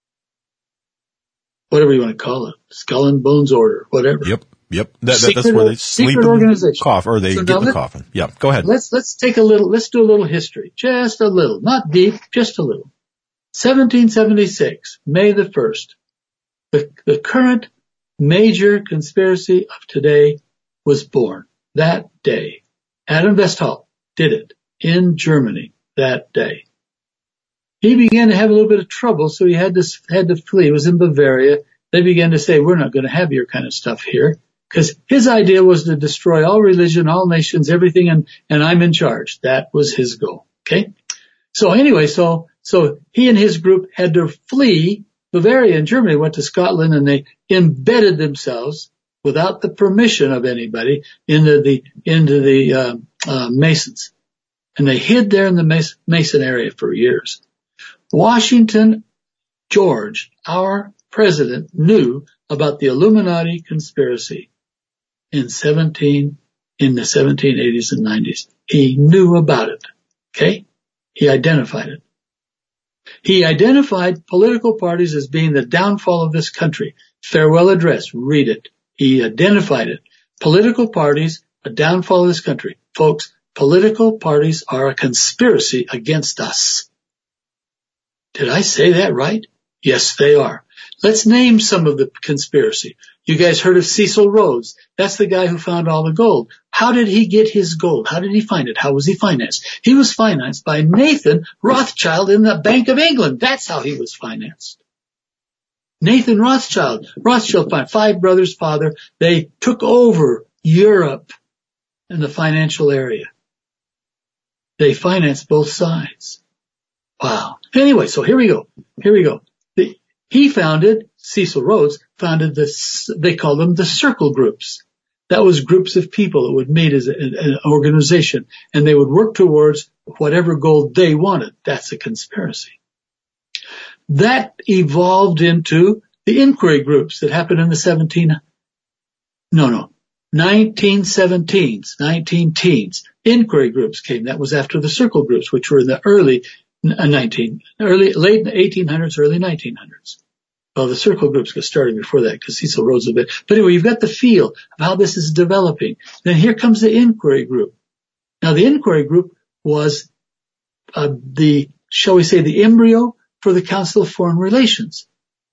Whatever you want to call it. Skull and Bones Order, whatever. Yep. Yep, that, secret, that's where they sleep in cough, or they so get in the let, coffin. Yeah, go ahead. Let's let's take a little. Let's do a little history, just a little, not deep, just a little. seventeen seventy-six, May the first, the the current major conspiracy of today was born that day. Adam Westphal did it in Germany that day. He began to have a little bit of trouble, so he had to had to flee. He was in Bavaria. They began to say, "We're not going to have your kind of stuff here." Because his idea was to destroy all religion, all nations, everything, and, and I'm in charge. That was his goal. Okay? So anyway, so, so he and his group had to flee Bavaria and Germany, went to Scotland, and they embedded themselves without the permission of anybody into the, into the, uh, uh, Masons. And they hid there in the Mason area for years. Washington George, our president, knew about the Illuminati conspiracy in seventeen, in the seventeen eighties and nineties. He knew about it. Okay? He identified it. He identified political parties as being the downfall of this country. Farewell address. Read it. He identified it. Political parties, a downfall of this country. Folks, political parties are a conspiracy against us. Did I say that right? Yes, they are. Let's name some of the conspiracy. You guys heard of Cecil Rhodes. That's the guy who found all the gold. How did he get his gold? How did he find it? How was he financed? He was financed by Nathan Rothschild in the Bank of England. That's how he was financed. Nathan Rothschild. Rothschild, five brothers, father. They took over Europe in the financial area. They financed both sides. Wow. Anyway, so here we go. Here we go. The, he founded, Cecil Rhodes founded this, they call them the circle groups. That was groups of people that would meet as a, an organization, and they would work towards whatever goal they wanted. That's a conspiracy. That evolved into the inquiry groups that happened in the seventeen, no, no, nineteen seventeens, nineteen teens. Inquiry groups came. That was after the circle groups, which were in the early nineteen, early, late eighteen hundreds, early nineteen hundreds. Well, the circle groups got started before that because Cecil Rhodes a bit. But anyway, you've got the feel of how this is developing. Then here comes the inquiry group. Now, the inquiry group was uh, the, shall we say, the embryo for the Council of Foreign Relations.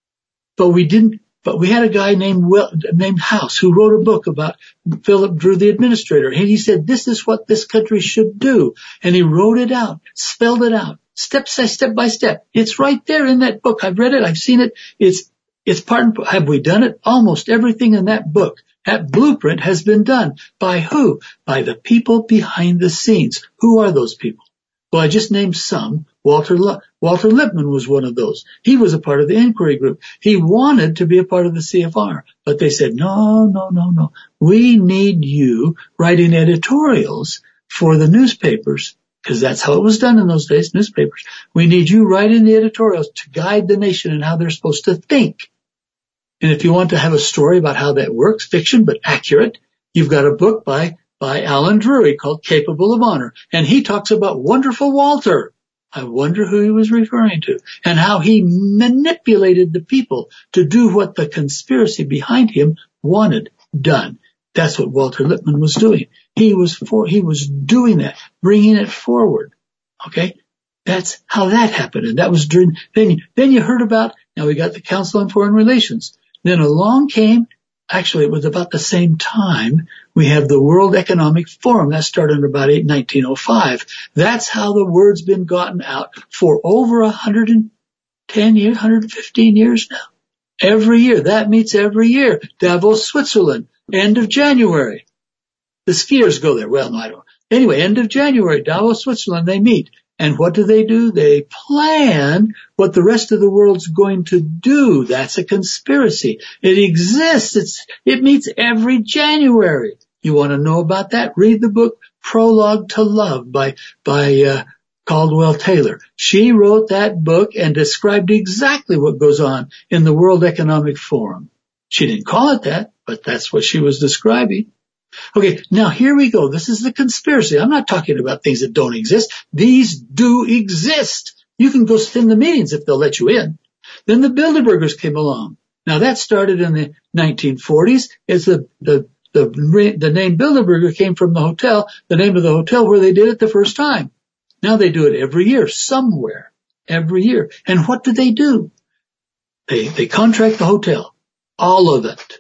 But we didn't, but we had a guy named Will, named House who wrote a book about Philip Drew, the administrator. And he said, this is what this country should do. And he wrote it out, spelled it out. Step by step by step. It's right there in that book. I've read it. I've seen it. It's, it's part and, have we done it? Almost everything in that book, that blueprint has been done. By who? By the people behind the scenes. Who are those people? Well, I just named some. Walter, L- Walter Lippmann was one of those. He was a part of the inquiry group. He wanted to be a part of the C F R, but they said, no, no, no, no. We need you writing editorials for the newspapers. Because that's how it was done in those days, newspapers. We need you writing the editorials to guide the nation in how they're supposed to think. And if you want to have a story about how that works, fiction but accurate, you've got a book by, by Alan Drury called Capable of Honor. And he talks about Wonderful Walter. I wonder who he was referring to. And how he manipulated the people to do what the conspiracy behind him wanted done. That's what Walter Lippmann was doing. He was for, he was doing that, bringing it forward. Okay. That's how that happened. And that was during, then, then you heard about, now we got the Council on Foreign Relations. Then along came, actually it was about the same time, we have the World Economic Forum. That started in about nineteen oh five. That's how the word's been gotten out for over one hundred ten years, one hundred fifteen years now. Every year. That meets every year. Davos, Switzerland. End of January. The skiers go there. Well, no, I don't. Anyway, end of January, Davos, Switzerland, they meet. And what do they do? They plan what the rest of the world's going to do. That's a conspiracy. It exists. It's, it meets every January. You want to know about that? Read the book Prologue to Love by, by, uh, Caldwell Taylor. She wrote that book and described exactly what goes on in the World Economic Forum. She didn't call it that, but that's what she was describing. Okay, now here we go. This is the conspiracy. I'm not talking about things that don't exist. These do exist. You can go sit in the meetings if they'll let you in. Then the Bilderbergers came along. Now that started in the nineteen forties. It's the, the, the, the name Bilderberger came from the hotel, the name of the hotel where they did it the first time. Now they do it every year, somewhere, every year. And what do they do? They, they contract the hotel. All of it.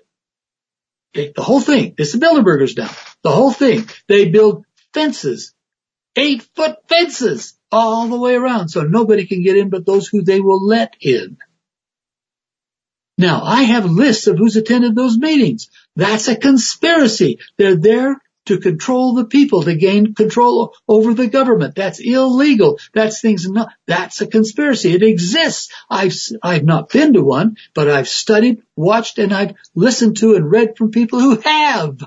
Okay, the whole thing. It's the Bilderbergers now. The whole thing. They build fences. Eight foot fences all the way around so nobody can get in but those who they will let in. Now, I have lists of who's attended those meetings. That's a conspiracy. They're there to control the people, to gain control over the government. That's illegal. That's things not, that's a conspiracy. It exists. I've, I've not been to one, but I've studied, watched, and I've listened to and read from people who have.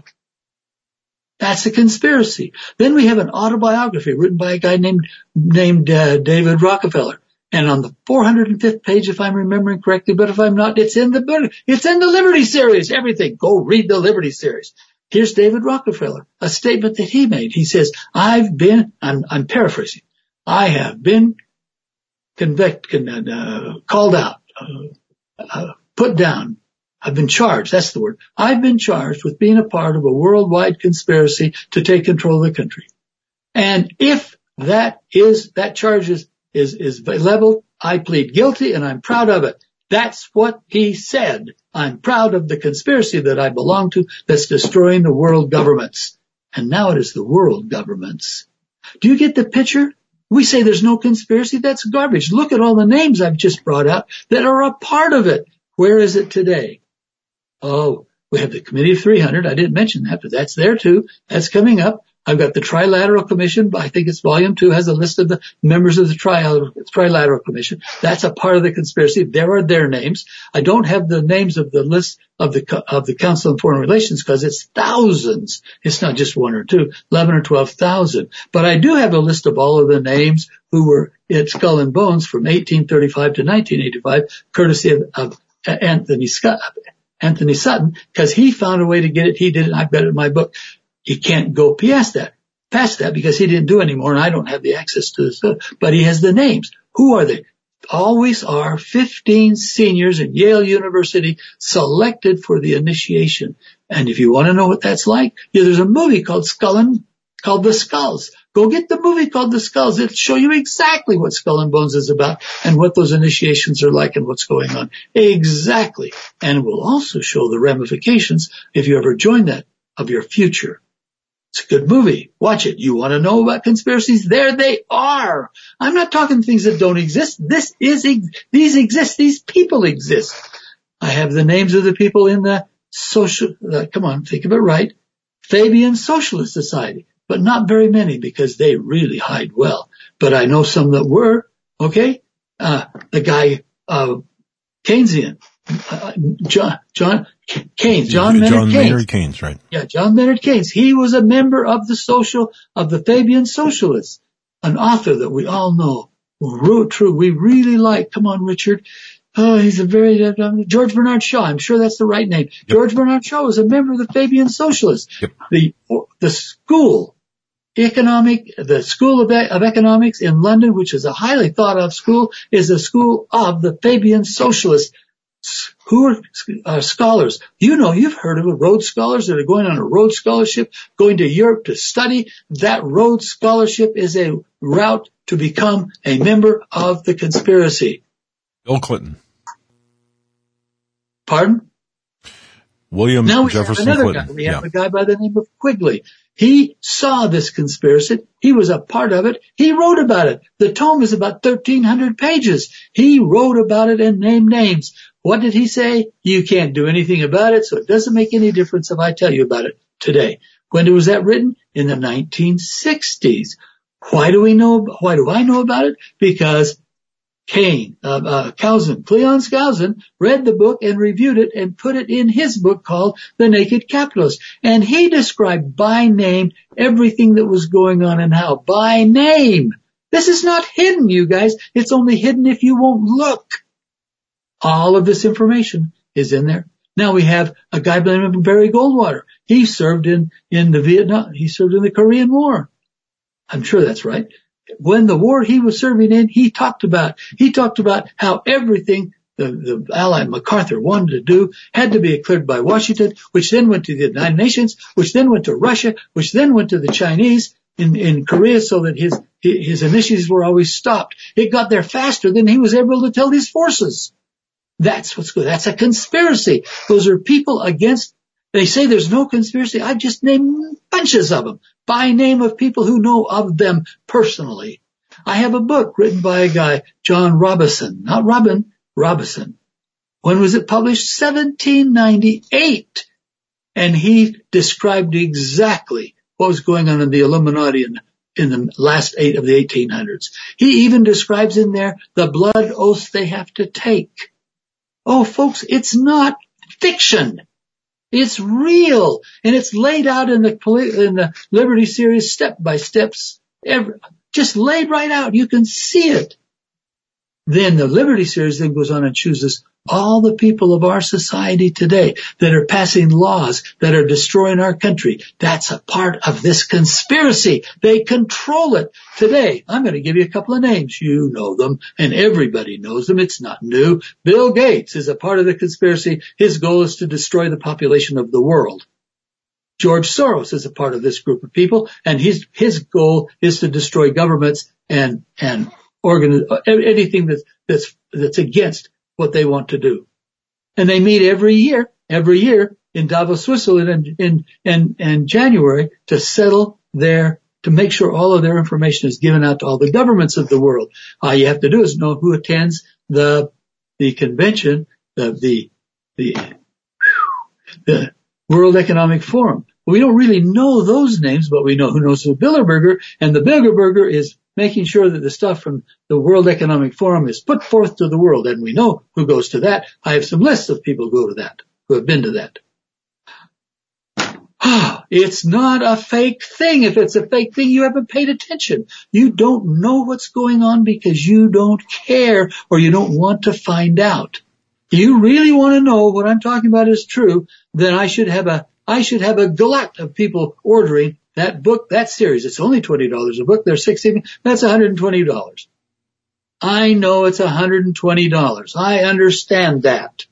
That's a conspiracy. Then we have an autobiography written by a guy named, named, uh, David Rockefeller. And on the four hundred fifth page, if I'm remembering correctly, but if I'm not, it's in the, it's in the Liberty series, everything. Go read the Liberty series. Here's David Rockefeller, a statement that he made. He says, I've been, I'm, I'm paraphrasing, I have been convicted, uh, called out, uh, uh, put down. I've been charged. That's the word. I've been charged with being a part of a worldwide conspiracy to take control of the country. And if that is, that charge is, is, is leveled, I plead guilty and I'm proud of it. That's what he said. I'm proud of the conspiracy that I belong to that's destroying the world governments. And now it is the world governments. Do you get the picture? We say there's no conspiracy. That's garbage. Look at all the names I've just brought out that are a part of it. Where is it today? Oh, we have the Committee of three hundred. I didn't mention that, but that's there too. That's coming up. I've got the Trilateral Commission. I think it's volume two has a list of the members of the Trilateral Commission. That's a part of the conspiracy. There are their names. I don't have the names of the list of the, of the Council on Foreign Relations because it's thousands. It's not just one or two, eleven or twelve thousand. But I do have a list of all of the names who were at Skull and Bones from eighteen thirty-five to nineteen eighty-five, courtesy of, of Anthony Scott, Anthony Sutton, because he found a way to get it. He did it. I've got it in my book. You can't go past that, past that because he didn't do anymore and I don't have the access to this, but he has the names. Who are they? Always are fifteen seniors at Yale University selected for the initiation. And if you want to know what that's like, yeah, there's a movie called Skull and, called The Skulls. Go get the movie called The Skulls. It'll show you exactly what Skull and Bones is about and what those initiations are like and what's going on. Exactly. And it will also show the ramifications if you ever join that of your future. It's a good movie. Watch it. You want to know about conspiracies? There they are. I'm not talking things that don't exist. This is, these exist. These people exist. I have the names of the people in the social, uh, come on, think of it right. Fabian Socialist Society, but not very many because they really hide well. But I know some that were, okay? Uh, the guy, uh, Keynesian, uh, John, John, Keynes, John Maynard John Keynes. Maynard Keynes, right. Yeah, John Maynard Keynes. He was a member of the social, of the Fabian Socialists, an author that we all know, wrote true. We really like. Come on, Richard. Oh, he's a very, uh, George Bernard Shaw. I'm sure that's the right name. Yep. George Bernard Shaw was a member of the Fabian Socialists. Yep. The, the school, economic, the School of, of Economics in London, which is a highly thought of school, is the school of the Fabian Socialists. Who are uh, scholars? You know, you've heard of the Rhodes Scholars that are going on a Rhodes Scholarship, going to Europe to study. That Rhodes Scholarship is a route to become a member of the conspiracy. Bill Clinton. Pardon? William now we Jefferson have another Clinton. Guy. We have yeah. a guy by the name of Quigley. He saw this conspiracy. He was a part of it. He wrote about it. The tome is about thirteen hundred pages. He wrote about it and named names. What did he say? You can't do anything about it, so it doesn't make any difference if I tell you about it today. When was that written? In the nineteen sixties. Why do we know, why do I know about it? Because Kane, uh, uh, Skousen, Cleon Skousen read the book and reviewed it and put it in his book called The Naked Capitalist. And he described by name everything that was going on and how. By name. This is not hidden, you guys. It's only hidden if you won't look. All of this information is in there. Now we have a guy by the name of Barry Goldwater. He served in, in the Vietnam, he served in the Korean War. I'm sure that's right. When the war he was serving in, he talked about, he talked about how everything the, the ally MacArthur wanted to do had to be cleared by Washington, which then went to the United Nations, which then went to Russia, which then went to the Chinese in, in Korea so that his, his initiatives were always stopped. It got there faster than he was able to tell his forces. That's what's good. That's a conspiracy. Those are people against, they say there's no conspiracy. I've just named bunches of them by name of people who know of them personally. I have a book written by a guy, John Robison, not Robin, Robison. When was it published? seventeen ninety-eight. And he described exactly what was going on in the Illuminati in, in the last eight of the eighteen hundreds. He even describes in there the blood oaths they have to take. Oh, folks, it's not fiction. It's real. And it's laid out in the, in the Liberty series step by steps. Every, just laid right out. You can see it. Then the Liberty series then goes on and chooses all the people of our society today that are passing laws that are destroying our country. That's a part of this conspiracy. They control it. Today, I'm going to give you a couple of names. You know them, and everybody knows them. It's not new. Bill Gates is a part of the conspiracy. His goal is to destroy the population of the world. George Soros is a part of this group of people, and his his goal is to destroy governments and and organ anything that's that's that's against what they want to do. And they meet every year, every year in Davos, Switzerland in, in, in, in January to settle their, to make sure all of their information is given out to all the governments of the world. All you have to do is know who attends the, the convention, the, the, the, the World Economic Forum. We don't really know those names, but we know who knows the Bilderberger, and the Bilderberger is making sure that the stuff from the World Economic Forum is put forth to the world, and we know who goes to that. I have some lists of people who go to that, who have been to that. It's not a fake thing. If it's a fake thing, you haven't paid attention. You don't know what's going on because you don't care or you don't want to find out. You really want to know what I'm talking about is true, then I should have a I should have a glut of people ordering that book, that series. It's only twenty dollars a book. There's sixteen. That's one hundred twenty dollars. I know it's one hundred twenty dollars. I understand that.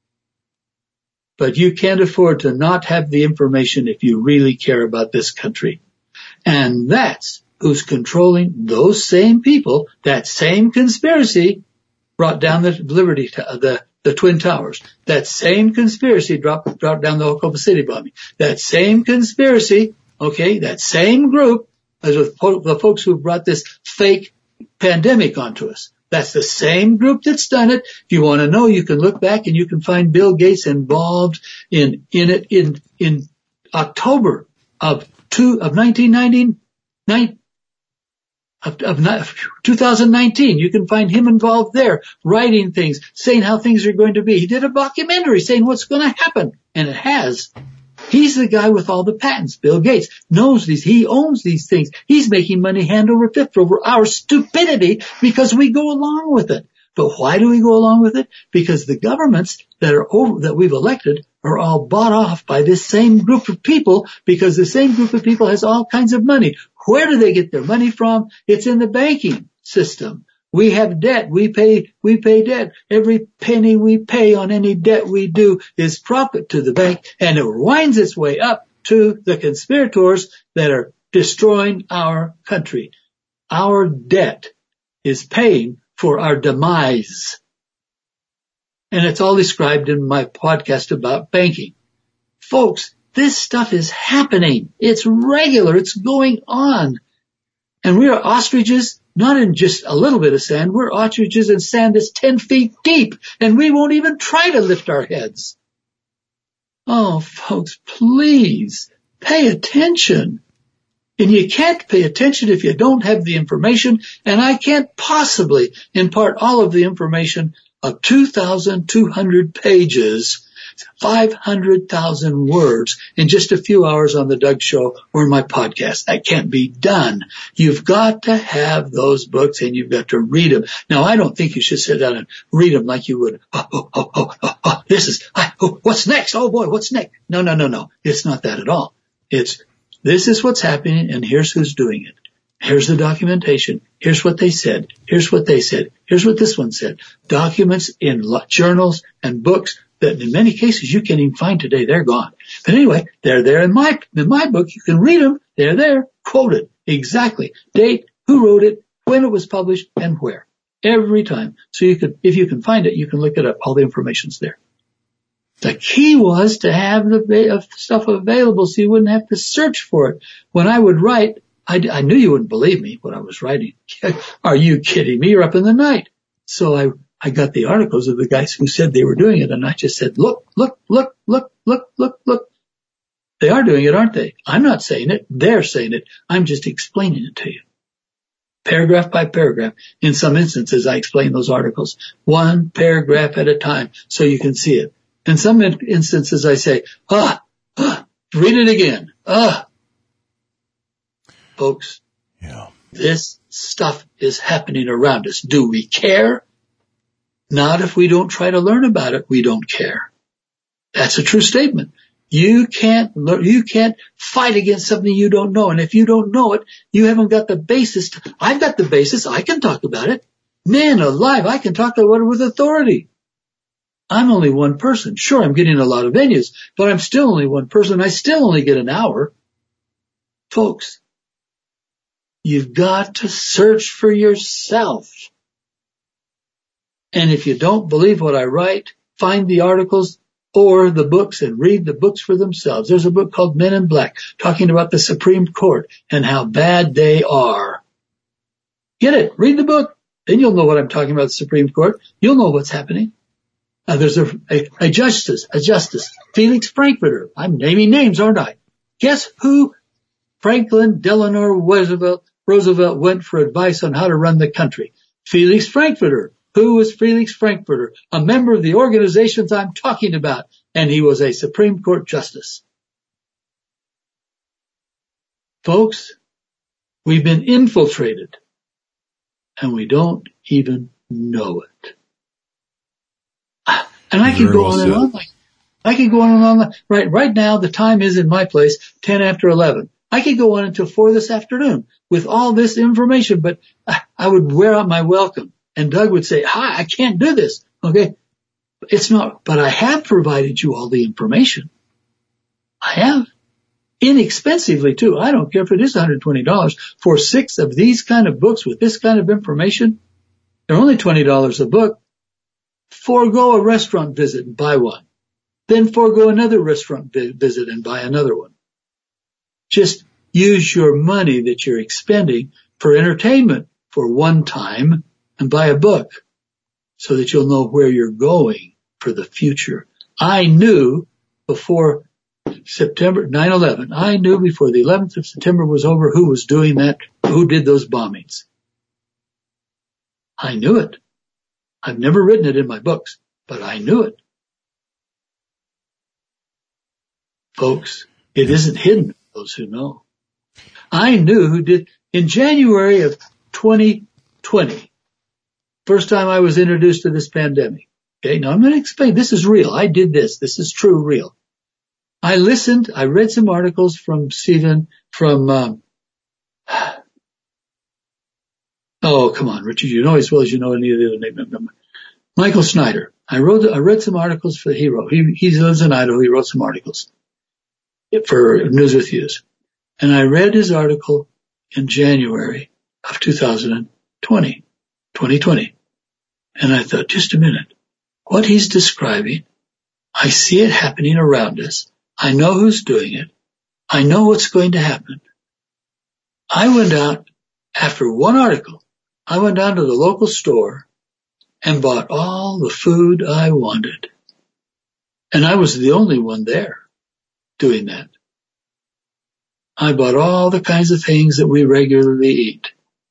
But you can't afford to not have the information if you really care about this country. And that's who's controlling those same people. That same conspiracy brought down the Liberty, the the Twin Towers. That same conspiracy dropped, dropped down the Oklahoma City bombing. That same conspiracy, okay, that same group as with the folks who brought this fake pandemic onto us. That's the same group that's done it. If you want to know, you can look back and you can find Bill Gates involved in, in it in, in October of two, of nineteen ninety-nine, Of, of two thousand nineteen. You can find him involved there, writing things, saying how things are going to be. He did a documentary saying what's going to happen, and it has. He's the guy with all the patents. Bill Gates knows these. He owns these things. He's making money hand over fist over our stupidity because we go along with it. But why do we go along with it? Because the governments that are over, that we've elected are all bought off by this same group of people, because the same group of people has all kinds of money. Where do they get their money from? It's in the banking system. We have debt. We pay, we pay debt. Every penny we pay on any debt we do is profit to the bank, and it winds its way up to the conspirators that are destroying our country. Our debt is paying for our demise. And it's all described in my podcast about banking. Folks, this stuff is happening. It's regular. It's going on. And we are ostriches, not in just a little bit of sand. We're ostriches in sand that's ten feet deep, and we won't even try to lift our heads. Oh, folks, please pay attention. And you can't pay attention if you don't have the information, and I can't possibly impart all of the information of two thousand two hundred pages, five hundred thousand words in just a few hours on the Doug Show or my podcast. That can't be done. You've got to have those books, and you've got to read them. Now, I don't think you should sit down and read them like you would. Oh, oh, oh, oh, oh, oh this is, oh, what's next? Oh boy, what's next? No, no, no, no. It's not that at all. It's, this is what's happening, and here's who's doing it. Here's the documentation. Here's what they said. Here's what they said. Here's what this one said. Documents in journals and books that in many cases you can't even find today. They're gone. But anyway, they're there in my, in my book. You can read them. They're there, quoted exactly. Date, who wrote it, when it was published, and where. Every time. So you could, if you can find it, you can look it up. All the information's there. The key was to have the stuff available so you wouldn't have to search for it. When I would write, I, I knew you wouldn't believe me what I was writing. Are you kidding me? You're up in the night. So I, I got the articles of the guys who said they were doing it, and I just said, look, look, look, look, look, look, look. They are doing it, aren't they? I'm not saying it. They're saying it. I'm just explaining it to you. Paragraph by paragraph. In some instances, I explain those articles one paragraph at a time so you can see it. In some instances, I say, ah, ah, read it again. Ah. Folks, yeah. This stuff is happening around us. Do we care? Not if we don't try to learn about it. We don't care. That's a true statement. You can't learn, you can't fight against something you don't know. And if you don't know it, you haven't got the basis. To, I've got the basis. I can talk about it. Man alive, I can talk about it with authority. I'm only one person. Sure, I'm getting a lot of venues, but I'm still only one person. I still only get an hour. Folks, you've got to search for yourself. And if you don't believe what I write, find the articles or the books and read the books for themselves. There's a book called Men in Black talking about the Supreme Court and how bad they are. Get it. Read the book. Then you'll know what I'm talking about, the Supreme Court. You'll know what's happening. Uh, there's a, a, a justice, a justice, Felix Frankfurter. I'm naming names, aren't I? Guess who Franklin Delano Roosevelt, Roosevelt went for advice on how to run the country? Felix Frankfurter. Who was Felix Frankfurter? A member of the organizations I'm talking about, and he was a Supreme Court justice. Folks, we've been infiltrated, and we don't even know it. And I can go on and on like, I can go on and on. Right, right now, the time is in my place, ten after eleven. I could go on until four this afternoon with all this information, but I would wear out my welcome. And Doug would say, hi, I can't do this. Okay. It's not, but I have provided you all the information. I have. Inexpensively too. I don't care if it is one hundred twenty dollars for six of these kind of books with this kind of information. They're only twenty dollars a book. Forego a restaurant visit and buy one. Then forego another restaurant vi- visit and buy another one. Just use your money that you're expending for entertainment for one time and buy a book so that you'll know where you're going for the future. I knew before September nine eleven, I knew before the eleventh of September was over who was doing that, who did those bombings. I knew it. I've never written it in my books, but I knew it. Folks, it isn't hidden for those who know. I knew who did in January of twenty twenty. First time I was introduced to this pandemic. Okay, now I'm going to explain. This is real. I did this. This is true, real. I listened. I read some articles from Stephen, from, um, oh, come on, Richard. You know as well as you know any of the other name. Michael Snyder. I wrote, I read some articles for, he wrote, he, he lives in Idaho. He wrote some articles for News with Views. And I read his article in January of two thousand twenty, twenty twenty. And I thought, just a minute, what he's describing, I see it happening around us. I know who's doing it. I know what's going to happen. I went out after one article. I went down to the local store and bought all the food I wanted. And I was the only one there doing that. I bought all the kinds of things that we regularly eat.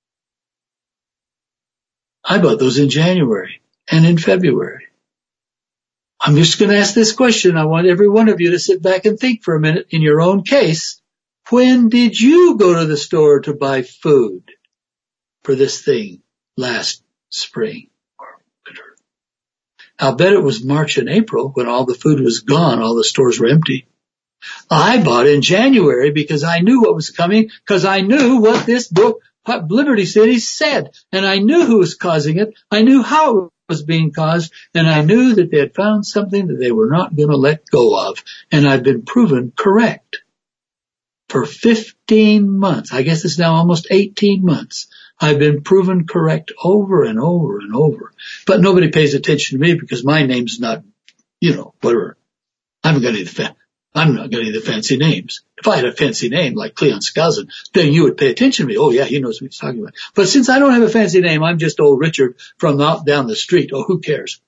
I bought those in January and in February. I'm just going to ask this question. I want every one of you to sit back and think for a minute in your own case. When did you go to the store to buy food for this thing last spring or winter? I'll bet it was March and April when all the food was gone. All the stores were empty. I bought in January because I knew what was coming, because I knew what this book, what Liberty City said, and I knew who was causing it. I knew how it was being caused, and I knew that they had found something that they were not going to let go of, and I've been proven correct. For fifteen months, I guess it's now almost eighteen months, I've been proven correct over and over and over. But nobody pays attention to me because my name's not, you know, whatever. I haven't got any, I'm not getting the fancy names. If I had a fancy name like Cleon Skousen, then you would pay attention to me. Oh yeah, he knows what he's talking about. But since I don't have a fancy name, I'm just old Richard from out down the street. Oh, who cares?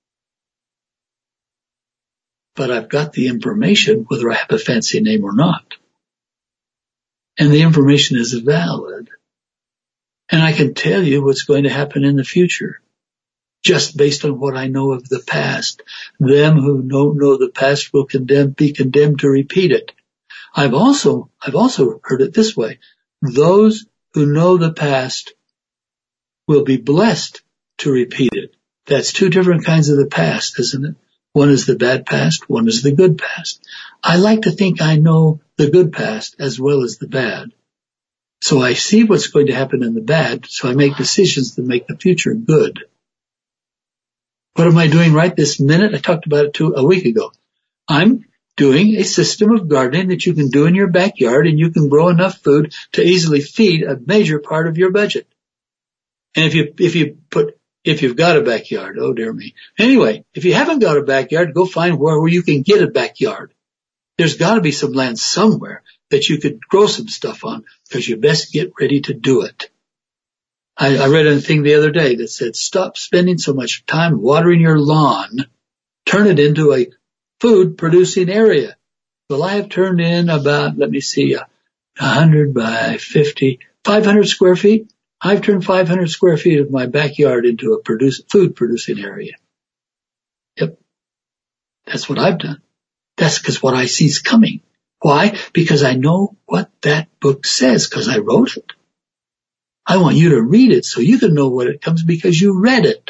But I've got the information whether I have a fancy name or not. And the information is valid. And I can tell you what's going to happen in the future, just based on what I know of the past. Them who don't know the past will condemn, be condemned to repeat it. I've also, I've also heard it this way. Those who know the past will be blessed to repeat it. That's two different kinds of the past, isn't it? One is the bad past, one is the good past. I like to think I know the good past as well as the bad. So I see what's going to happen in the bad, so I make decisions to make the future good. What am I doing right this minute? I talked about it two, a week ago. I'm doing a system of gardening that you can do in your backyard, and you can grow enough food to easily feed a major part of your budget. And if you, if you put, if you've got a backyard, oh dear me. Anyway, if you haven't got a backyard, go find where, where you can get a backyard. There's got to be some land somewhere that you could grow some stuff on, because you best get ready to do it. I, I read a thing the other day that said, stop spending so much time watering your lawn, turn it into a food producing area. Well, I have turned in about, let me see, a hundred by fifty, five hundred square feet. I've turned five hundred square feet of my backyard into a produce, food producing area. Yep. That's what I've done. That's because what I see is coming. Why? Because I know what that book says, because I wrote it. I want you to read it so you can know what it comes because you read it.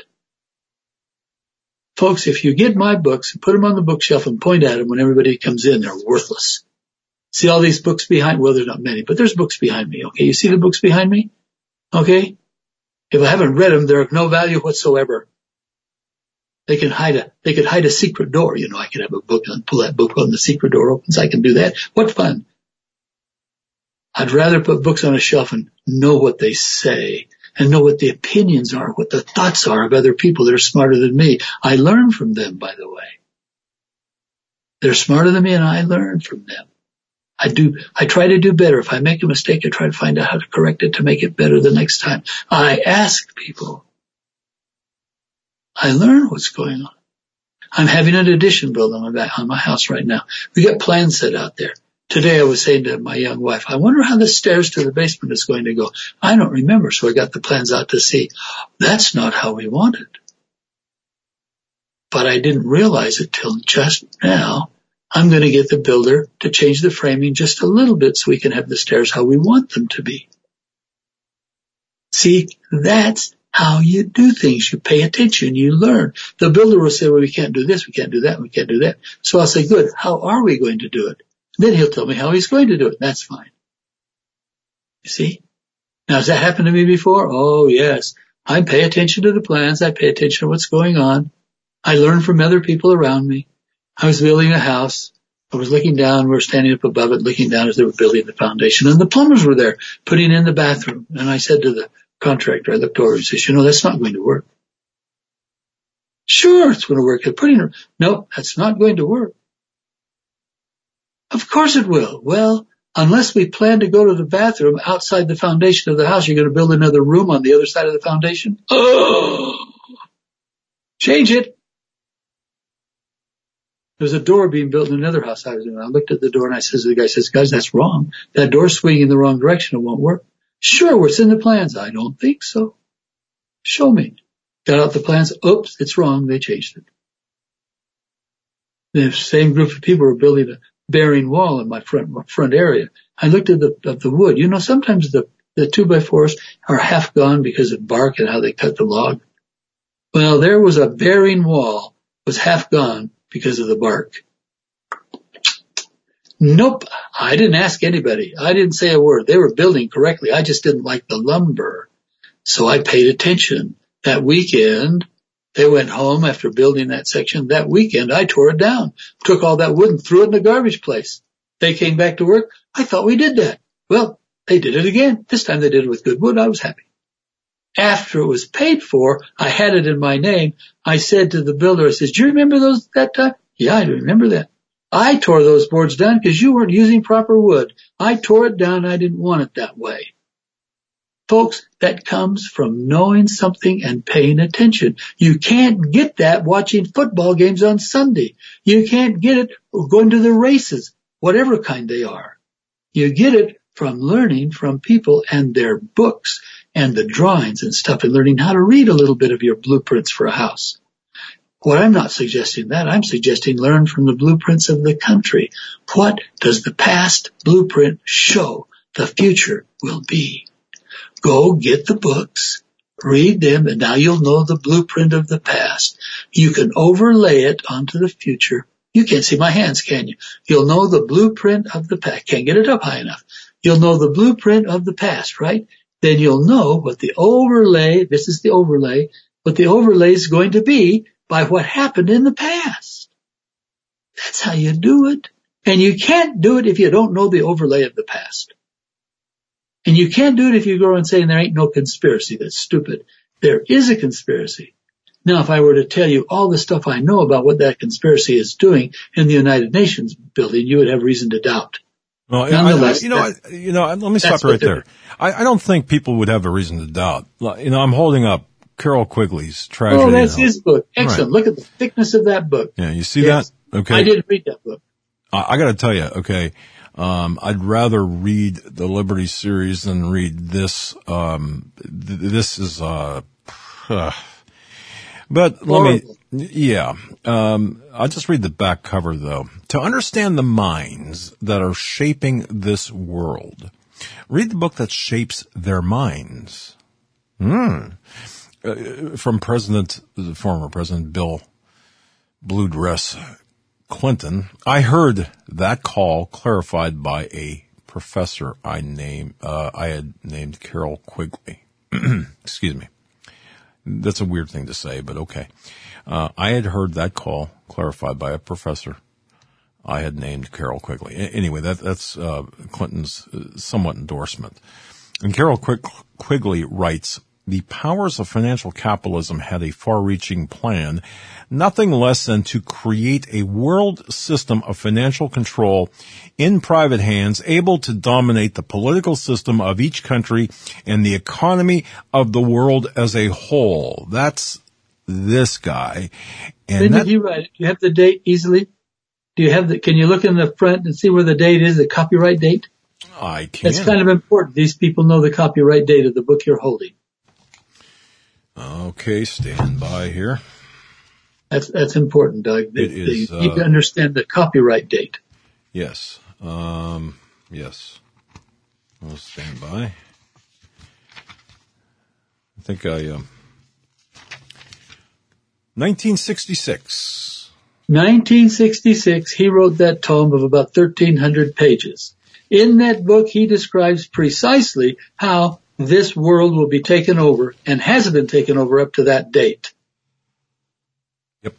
Folks, if you get my books and put them on the bookshelf and point at them when everybody comes in, they're worthless. See all these books behind? Well, there's not many, but there's books behind me. Okay, you see the books behind me? Okay? If I haven't read them, they're of no value whatsoever. They can hide a, they could hide a secret door. You know, I could have a book and pull that book when the secret door opens. I can do that. What fun. I'd rather put books on a shelf and know what they say and know what the opinions are, what the thoughts are of other people that are smarter than me. I learn from them, by the way. They're smarter than me and I learn from them. I do, I try to do better. If I make a mistake, I try to find out how to correct it to make it better the next time. I ask people. I learn what's going on. I'm having an addition built on my, on my house right now. We got plans set out there. Today I was saying to my young wife, I wonder how the stairs to the basement is going to go. I don't remember, so I got the plans out to see. That's not how we want it. But I didn't realize it till just now. I'm going to get the builder to change the framing just a little bit so we can have the stairs how we want them to be. See, that's how you do things. You pay attention, you learn. The builder will say, well, we can't do this, we can't do that, we can't do that. So I'll say, good, how are we going to do it? And then he'll tell me how he's going to do it. That's fine. You see? Now, has that happened to me before? Oh, yes. I pay attention to the plans. I pay attention to what's going on. I learn from other people around me. I was building a house. I was looking down. We were standing up above it, looking down as they were building the foundation. And the plumbers were there putting in the bathroom. And I said to the contractor, I looked over and said, you know, that's not going to work. Sure, it's going to work. They're putting it. No, that's not going to work. Of course it will. Well, unless we plan to go to the bathroom outside the foundation of the house, you're going to build another room on the other side of the foundation? Oh, change it. There's a door being built in another house I was in. I looked at the door and I says to the guy, says, guys, that's wrong. That door's swinging in the wrong direction. It won't work. Sure, what's in the plans? I don't think so. Show me. Got out the plans. Oops, it's wrong. They changed it. The same group of people were building a bearing wall in my front my front area. I looked at the at the wood. You know, sometimes the the two by fours are half gone because of bark and how they cut the log. Well, there was a bearing wall was half gone because of the bark. Nope, I didn't ask anybody. I didn't say a word. They were building correctly. I just didn't like the lumber, so I paid attention. That weekend, they went home after building that section. That weekend, I tore it down, took all that wood and threw it in the garbage place. They came back to work. I thought we did that. Well, they did it again. This time they did it with good wood. I was happy. After it was paid for, I had it in my name. I said to the builder, I said, do you remember those that time? Yeah, I remember that. I tore those boards down because you weren't using proper wood. I tore it down. I didn't want it that way. Folks, that comes from knowing something and paying attention. You can't get that watching football games on Sunday. You can't get it going to the races, whatever kind they are. You get it from learning from people and their books and the drawings and stuff, and learning how to read a little bit of your blueprints for a house. Well, I'm not suggesting that. I'm suggesting learn from the blueprints of the country. What does the past blueprint show the future will be? Go get the books, read them, and now you'll know the blueprint of the past. You can overlay it onto the future. You can't see my hands, can you? You'll know the blueprint of the past. Can't get it up high enough. You'll know the blueprint of the past, right? Then you'll know what the overlay, this is the overlay, what the overlay is going to be by what happened in the past. That's how you do it. And you can't do it if you don't know the overlay of the past. And you can't do it if you go around saying there ain't no conspiracy. That's stupid. There is a conspiracy. Now, if I were to tell you all the stuff I know about what that conspiracy is doing in the United Nations building, you would have reason to doubt. Well, I, I, you know, I, you know, let me stop right there. I, I don't think people would have a reason to doubt. You know, I'm holding up Carroll Quigley's Tragedy. Oh, that's his book. Excellent. Right. Look at the thickness of that book. Yeah, you see yes. that? Okay. I didn't read that book. I, I got to tell you, okay, um, I'd rather read the Liberty series than read this. Um, th- this is, uh, uh but Horrible. let me, yeah, um, I'll just read the back cover though. To understand the minds that are shaping this world, read the book that shapes their minds. Hmm. Uh, from President, the former President Bill Blue Dress Clinton, I heard that call clarified by a professor I named, uh, I had named Carroll Quigley. Excuse me. That's a weird thing to say, but okay. Uh, I had heard that call clarified by a professor I had named Carroll Quigley. A- anyway, that, that's, uh, Clinton's uh, somewhat endorsement. And Carroll Quig- Quigley writes, the powers of financial capitalism had a far-reaching plan, nothing less than to create a world system of financial control in private hands, able to dominate the political system of each country and the economy of the world as a whole. That's this guy. And when that, did you write it? Do you have the date easily? Do you have the, can you look in the front and see where the date is, the copyright date? I can. That's kind of important. These people know the copyright date of the book you're holding. Okay, stand by here. That's that's important, Doug. They, It is, they need uh, to understand the copyright date. Yes. Um, yes. I'll stand by. I think I, um, nineteen sixty-six. nineteen sixty-six, he wrote that tome of about thirteen hundred pages. In that book, he describes precisely how this world will be taken over and has been taken over up to that date. Yep.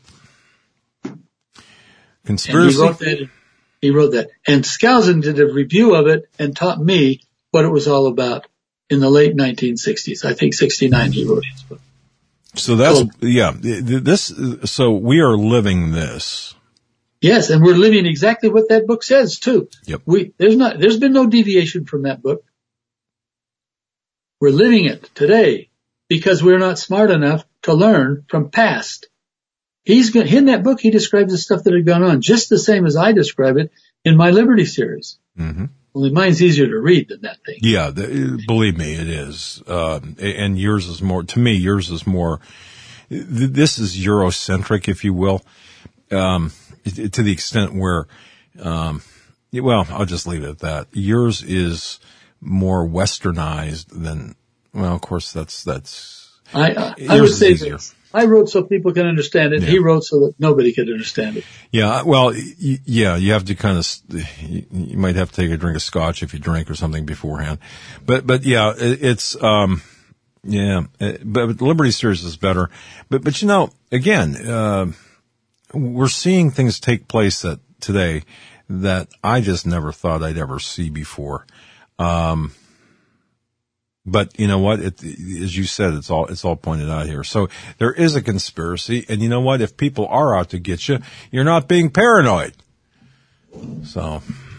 Conspiracy. And he wrote that. He wrote that. And Skousen did a review of it and taught me what it was all about in the late nineteen sixties. I think sixty-nine he wrote his book. So that's, So- yeah, this, so we are living this. Yes, and we're living exactly what that book says too. Yep. We there's not there's been no deviation from that book. We're living it today because we're not smart enough to learn from past. He's got, in that book, he describes the stuff that had gone on just the same as I describe it in my Liberty series. Mm-hmm. Only mine's easier to read than that thing. Yeah, the, believe me, it is. Um, and yours is more, to me, yours is more, th- this is Eurocentric, if you will, um, to the extent where, um, well, I'll just leave it at that. Yours is more westernized than, well, of course, that's, that's, I, I, I yours would is say easier. this. I wrote so people can understand it. Yeah. He wrote so that nobody could understand it. Yeah, well, y- yeah, you have to kind of, you, you might have to take a drink of scotch if you drink or something beforehand. But, but yeah, it, it's, um, yeah, it, but Liberty Series is better. But, but you know, again, uh, we're seeing things take place that today that I just never thought I'd ever see before. Um, But you know what? It, as you said, it's all, it's all pointed out here. So there is a conspiracy. And you know what? If people are out to get you, you're not being paranoid. So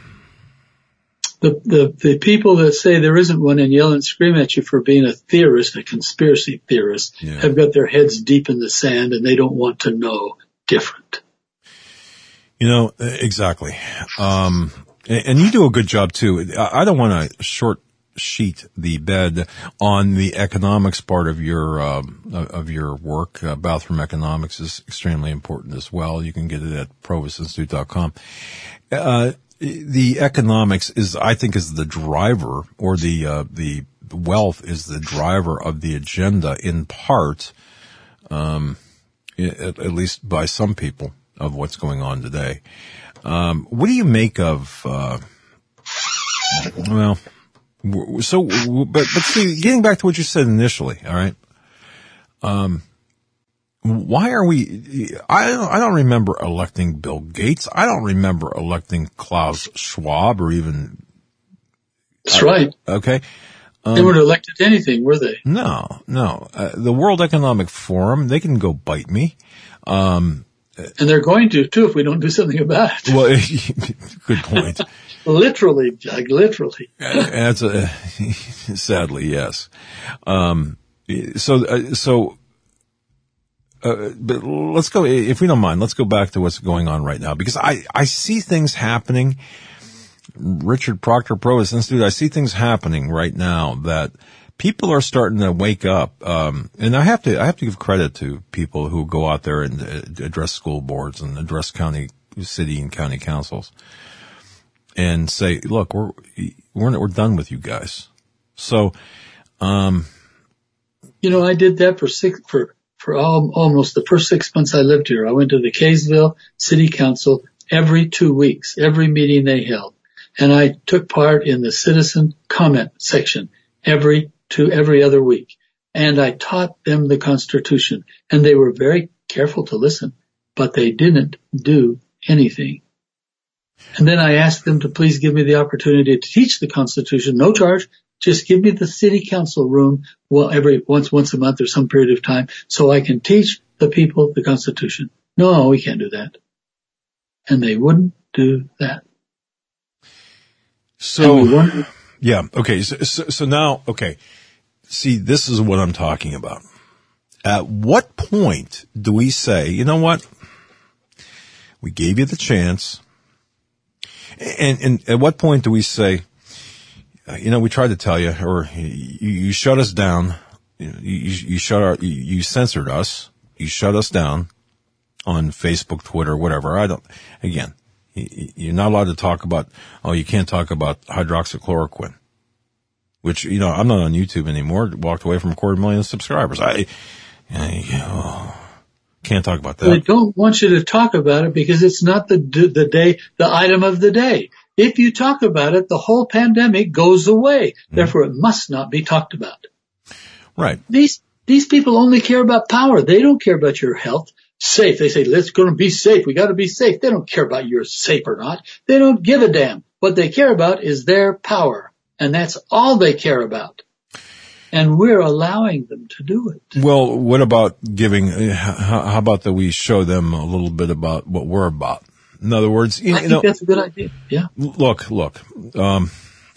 the, the, the people that say there isn't one and yell and scream at you for being a theorist, a conspiracy theorist, yeah. have got their heads deep in the sand and they don't want to know different. You know, exactly. Um, and, and you do a good job too. I, I don't want to short sheet the bed on the economics part of your, um, of your work. Uh, bathroom economics is extremely important as well. You can get it at provost institute dot com. Uh, the economics is, I think, is the driver, or the, uh, the wealth is the driver of the agenda in part, um, at, at least by some people, of what's going on today. Um, what do you make of, uh, well, so, but, but see, getting back to what you said initially, all right? Um, why are we, I don't, I don't remember electing Bill Gates. I don't remember electing Klaus Schwab or even. That's uh, right. Okay. Um, they weren't elected to anything, were they? No, no. Uh, the World Economic Forum, they can go bite me. Um, and they're going to too if we don't do something about it. Well, good point. Literally, Doug, literally. That's a, sadly, yes. Um, so, uh, so, uh, but let's go, if we don't mind, let's go back to what's going on right now, because I, I see things happening. Richard Proctor, Provost Institute, I see things happening right now that people are starting to wake up. Um, and I have to, I have to give credit to people who go out there and uh, address school boards and address county, city and county councils and say, look, we're, we're, we're done with you guys. So, um, you know, I did that for six, for, for all, almost the first six months I lived here. I went to the Kaysville City Council every two weeks, every meeting they held. And I took part in the citizen comment section every to every other week. And I taught them the Constitution. And they were very careful to listen, but they didn't do anything. And then I asked them to please give me the opportunity to teach the Constitution, no charge. Just give me the city council room, well, every once, once a month or some period of time so I can teach the people the Constitution. No, we can't do that. And they wouldn't do that. So, we yeah, okay. So, so, so now, okay. See, this is what I'm talking about. At what point do we say, you know what? We gave you the chance. And, and at what point do we say, you know, we tried to tell you, or you, you shut us down. You, you, you shut our, you, you censored us. You shut us down on Facebook, Twitter, whatever. I don't, again, you're not allowed to talk about, oh, you can't talk about hydroxychloroquine, which, you know, I'm not on YouTube anymore. Walked away from a quarter million subscribers. I, I oh, can't talk about that. I don't want you to talk about it because it's not the, the day, the item of the day. If you talk about it, the whole pandemic goes away. Mm. Therefore, it must not be talked about. Right. These, these people only care about power. They don't care about your health. Safe. They say, let's go and be safe. We got to be safe. They don't care about you're safe or not. They don't give a damn. What they care about is their power. And that's all they care about. And we're allowing them to do it. Well, what about giving, how, how about that we show them a little bit about what we're about? In other words, you, I think you know, that's a good idea. Yeah. Look, look, um,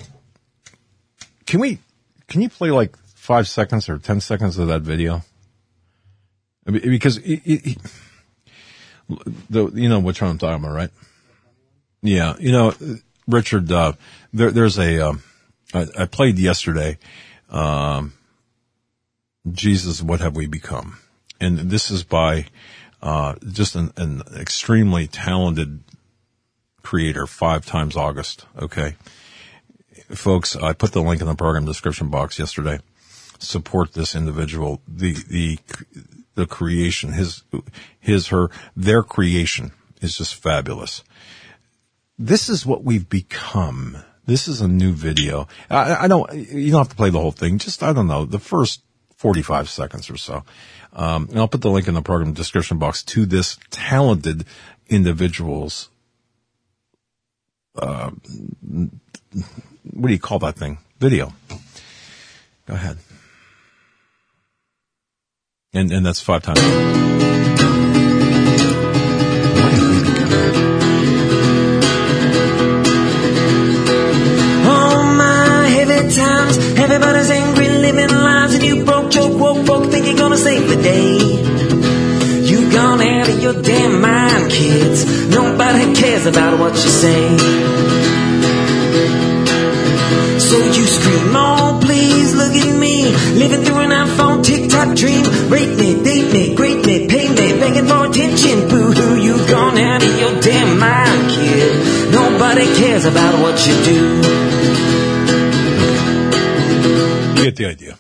can we, can you play like five seconds or ten seconds of that video? Because it, it, it, the, you know which one I'm talking about, right? Yeah. You know, Richard, uh, there, there's a, um, I, I played yesterday, um, Jesus, What Have We Become? And this is by, uh, just an, an extremely talented creator, Five Times August. Okay. Folks, I put the link in the program description box yesterday. Support this individual. The, the, the creation, his, his, her, their creation is just fabulous. This is what we've become. This is a new video. I, I don't, you don't have to play the whole thing. Just, I don't know, the first forty-five seconds or so. Um, and I'll put the link in the program description box to this talented individual's, uh, what do you call that thing? Video. Go ahead. And, and that's five times. gonna save the day. You've gone out of your damn mind, kids. Nobody cares about what you say. So you scream, oh please look at me, living through an iPhone TikTok dream. Rape me, date me, grape me, pay me, begging for attention. Boo-hoo, you've gone out of your damn mind, kid. Nobody cares about what you do. You get the idea.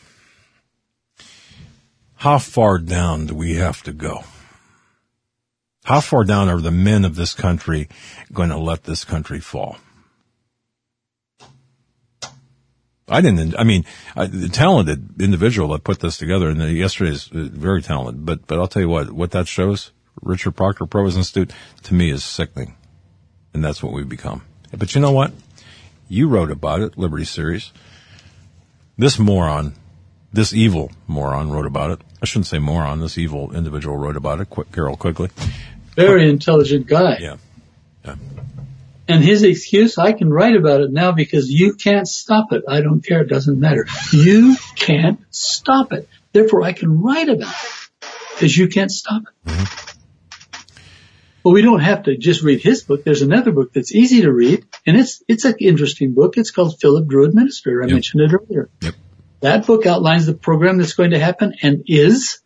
How far down do we have to go? How far down are the men of this country going to let this country fall? I didn't, I mean, I, the talented individual that put this together, and yesterday is very talented, but, but I'll tell you what, what that shows, Richard Proctor, Provost Institute, to me is sickening. And that's what we've become. But you know what? You wrote about it, Liberty Series. This moron, this evil moron wrote about it. I shouldn't say moron, this evil individual wrote about it, Qu- Carol Quigley. Very intelligent guy. Yeah. Yeah. And his excuse, I can write about it now because you can't stop it. I don't care. It doesn't matter. You can't stop it. Therefore, I can write about it because you can't stop it. Mm-hmm. Well, we don't have to just read his book. There's another book that's easy to read, and it's it's an interesting book. It's called Philip Drew Administrator. I yep. mentioned it earlier. Yep. That book outlines the program that's going to happen and is.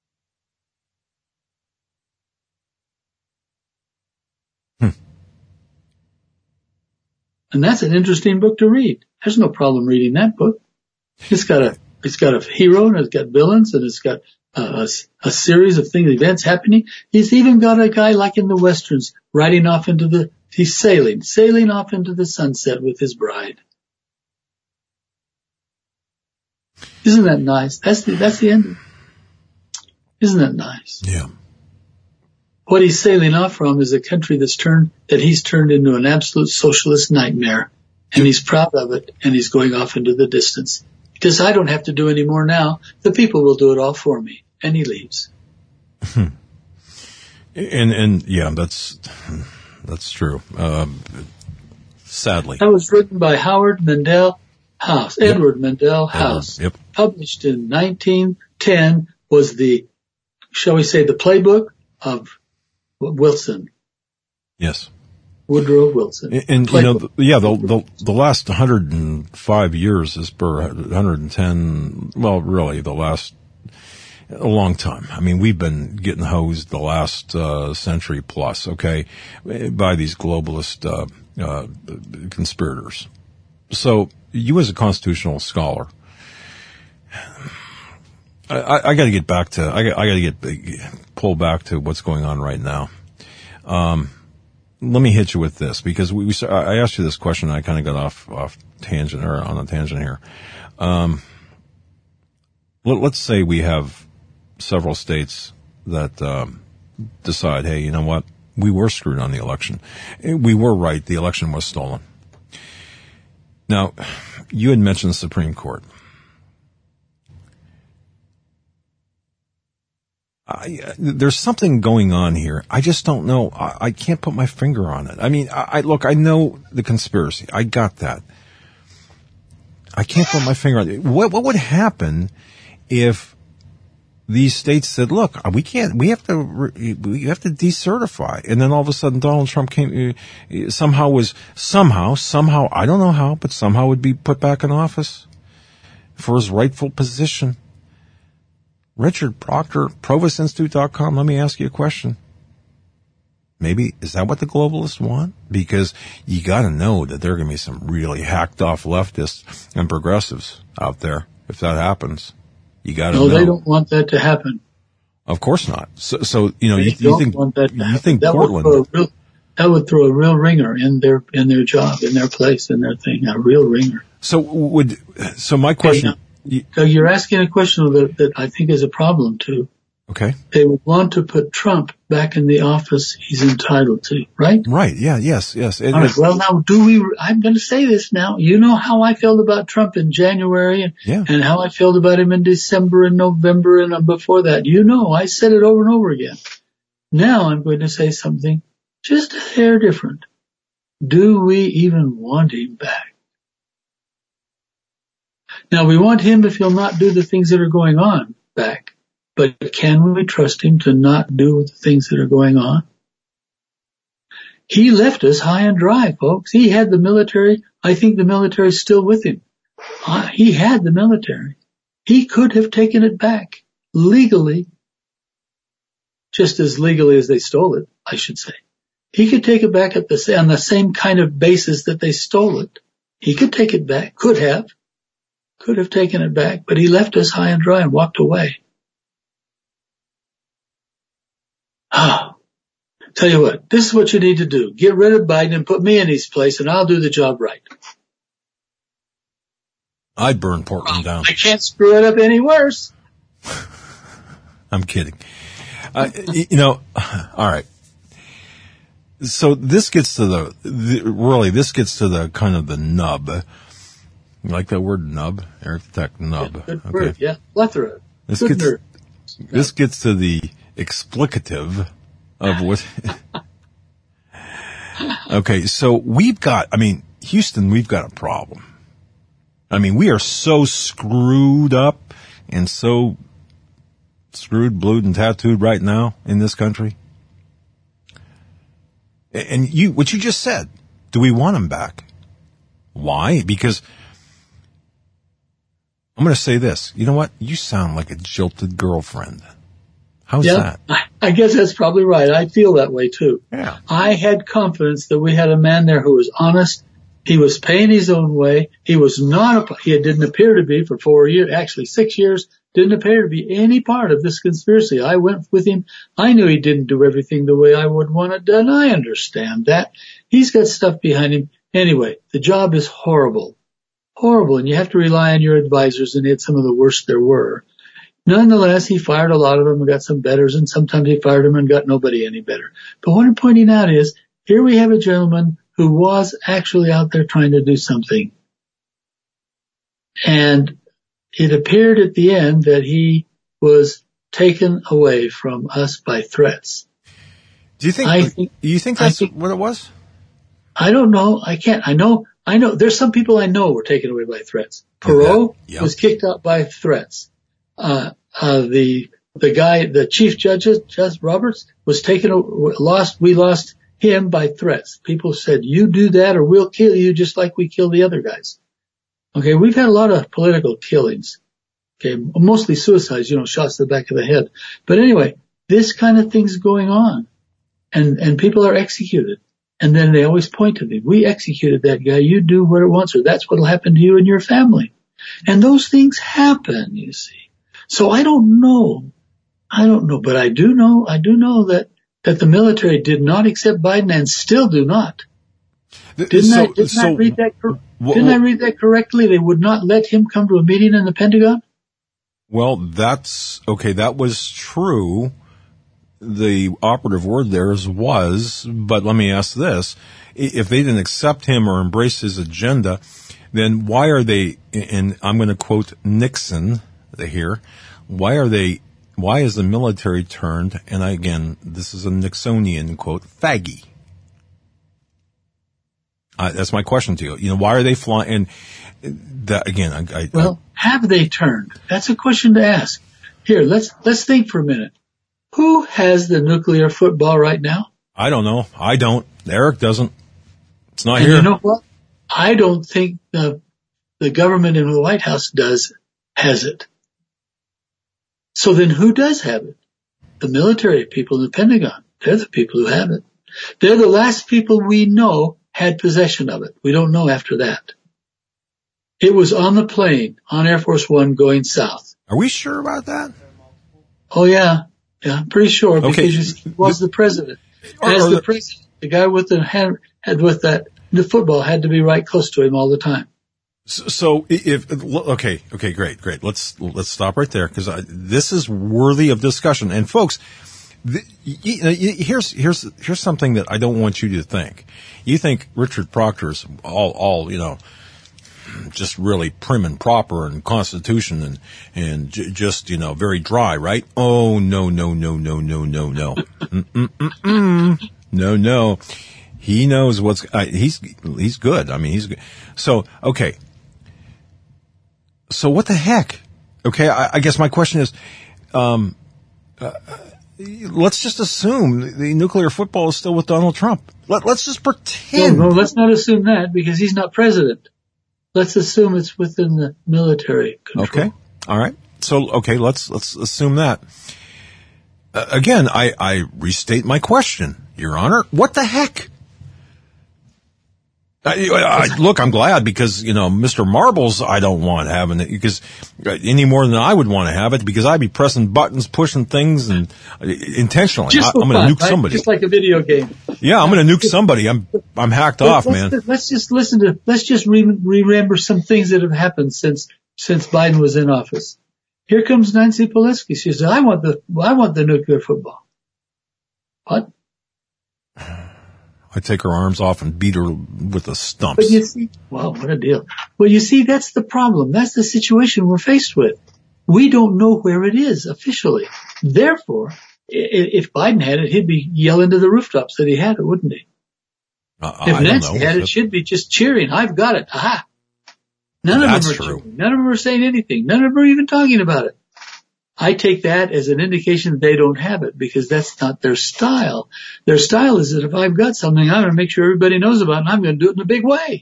And that's an interesting book to read. There's no problem reading that book. It's got a, it's got a hero and it's got villains and it's got a, a, a series of things, events happening. He's even got a guy like in the Westerns riding off into the, he's sailing, sailing off into the sunset with his bride. Isn't that nice? That's the, that's the end. Isn't that nice? Yeah. What he's sailing off from is a country that's turned, that he's turned into an absolute socialist nightmare. And he's proud of it, and he's going off into the distance. Because I don't have to do any more now. The people will do it all for me. And he leaves. and, and, yeah, that's, that's true. Um, sadly. That was written by Howard Mandel House, yep. Edward Mandel House. Yep. Published in nineteen ten, was the, shall we say, the playbook of Wilson. Yes. Woodrow Wilson. And, and you know, the, yeah, the, the, the last one hundred five years is per one hundred ten, well, really the last, a long time. I mean, we've been getting hosed the last, uh, century plus, okay, by these globalist, uh, uh, conspirators. So you as a constitutional scholar, I, I, I got to get back to, I got, I got to get, pull back to what's going on right now. Um, let me hit you with this because we, we I asked you this question and I kind of got off, off tangent or on a tangent here. Um, let, let's say we have several states that, um, decide, hey, you know what? We were screwed on the election. We were right. The election was stolen. Now, you had mentioned the Supreme Court. I, there's something going on here. I just don't know. I, I can't put my finger on it. I mean, I, I look, I know the conspiracy. I got that. I can't put my finger on it. What, what would happen if these states said, look, we can't, we have to, we have to decertify. And then all of a sudden Donald Trump came, somehow was, somehow, somehow, I don't know how, but somehow would be put back in office for his rightful position. Richard Proctor, Provost Institute dot com, let me ask you a question. Maybe, is that what the globalists want? Because you gotta know that there are gonna be some really hacked off leftists and progressives out there if that happens. You gotta no, know. No, they don't want that to happen. Of course not. So, so you know, they you, you think, want that to you think that Portland. Would real, that would throw a real ringer in their, in their job, in their place, in their thing, a real ringer. So would, so my question. Hey, So you're asking a question that, that I think is a problem too. Okay. They would want to put Trump back in the office he's entitled to, right? Right. Yeah. Yes. Yes. It, All right. Well, now do we, I'm going to say this now. You know how I felt about Trump in January and, yeah. and how I felt about him in December and November and before that. You know, I said it over and over again. Now I'm going to say something just a hair different. Do we even want him back? Now, we want him if he'll not do the things that are going on back. But can we trust him to not do the things that are going on? He left us high and dry, folks. He had the military. I think the military is still with him. Uh, he had the military. He could have taken it back legally, just as legally as they stole it, I should say. He could take it back at the, on the same kind of basis that they stole it. He could take it back, could have, could have taken it back, but he left us high and dry and walked away. Ah, tell you what, this is what you need to do. Get rid of Biden and put me in his place, and I'll do the job right. I'd burn Portland down. I can't screw it up any worse. I'm kidding. Uh, you know, all right. So this gets to the, the, really, this gets to the kind of the nub. You like that word nub? Eric Tech nub. Yeah, good okay. word, yeah. Plethora. This good gets, nerd. this gets to the explicative of what. Okay, so we've got, I mean, Houston, we've got a problem. I mean, we are so screwed up and so screwed, blued, and tattooed right now in this country. And you, what you just said, do we want them back? Why? Because I'm going to say this. You know what? You sound like a jilted girlfriend. How's yeah, that? I guess that's probably right. I feel that way too. Yeah. I had confidence that we had a man there who was honest. He was paying his own way. He was not, a, he didn't appear to be for four years, actually six years, didn't appear to be any part of this conspiracy. I went with him. I knew he didn't do everything the way I would want it done. I understand that. He's got stuff behind him. Anyway, the job is horrible. Horrible. And you have to rely on your advisors, and he had some of the worst there were. Nonetheless, he fired a lot of them and got some betters, and sometimes he fired them and got nobody any better. But what I'm pointing out is, here we have a gentleman who was actually out there trying to do something. And it appeared at the end that he was taken away from us by threats. Do you think, I think you think that's think, what it was? I don't know. I can't. I know. I know. There's some people I know were taken away by threats. Perot yep. was kicked out by threats. Uh, uh, the, the guy, the chief judge, Judge Roberts, was taken, lost, we lost him by threats. People said, you do that or we'll kill you just like we kill the other guys. Okay, we've had a lot of political killings. Okay, mostly suicides, you know, shots to the back of the head. But anyway, this kind of thing's going on. And, and people are executed. And then they always point to me. We executed that guy. You do what it wants, or that's what'll happen to you and your family. And those things happen, you see. So I don't know. I don't know, but I do know, I do know that, that the military did not accept Biden and still do not. Didn't so, I, didn't so, I read that, wh- didn't I read that correctly? They would not let him come to a meeting in the Pentagon? Well, that's, okay, that was true. The operative word there is was, but let me ask this. If they didn't accept him or embrace his agenda, then why are they, and I'm going to quote Nixon here, why are they, why is the military turned, and again, this is a Nixonian quote, faggy? Uh, that's my question to you. You know, why are they flying? And that, again, I, I well, have they turned? That's a question to ask. Here, let's let's think for a minute. Who has the nuclear football right now? I don't know. I don't. Eric doesn't. It's not and here. You know what? I don't think the the government in the White House does has it. So then who does have it? The military people in the Pentagon. They're the people who have it. They're the last people we know had possession of it. We don't know after that. It was on the plane on Air Force One going south. Are we sure about that? Oh yeah. Yeah, I'm pretty sure because okay. he was the president. Or, As or the, the president, the guy with the hand, had with that, the football had to be right close to him all the time. So, so if, okay, okay, great, great. Let's, let's stop right there because this is worthy of discussion. And folks, the, you know, here's, here's, here's something that I don't want you to think. You think Richard Proctor's all, all, you know, just really prim and proper and Constitution and, and j- just, you know, very dry, right? Oh, no, no, no, no, no, no, no. Mm-mm-mm-mm. No, no. He knows what's, uh, he's, he's good. I mean, he's good. So, okay. So what the heck? Okay. I, I guess my question is, um, uh, let's just assume the nuclear football is still with Donald Trump. Let, let's just pretend. No, no, let's not assume that because he's not president. Let's assume it's within the military control. Okay. All right. So, okay, let's, let's assume that. Uh, again, I, I restate my question, Your Honor. What the heck? I, I, look, I'm glad because, you know, Mister Marbles, I don't want having it because any more than I would want to have it because I'd be pressing buttons, pushing things and uh, intentionally. Just I, I'm going to nuke right? somebody. Just like a video game. Yeah, I'm going to nuke somebody. I'm, I'm hacked Let's, off, man. Let's just listen to, let's just re- remember some things that have happened since, since Biden was in office. Here comes Nancy Pelosi. She says, I want the, I want the nuclear football. What? I take her arms off and beat her with the stumps. But you see, well, what a deal. Well, you see, that's the problem. That's the situation we're faced with. We don't know where it is officially. Therefore, if Biden had it, he'd be yelling to the rooftops that he had it, wouldn't he? Uh, if I Nancy don't know. had it, she'd be just cheering. I've got it. Aha. None of That's them are true. cheering. None of them are saying anything. None of them are even talking about it. I take that as an indication that they don't have it because that's not their style. Their style is that if I've got something, I'm going to make sure everybody knows about it and I'm going to do it in a big way.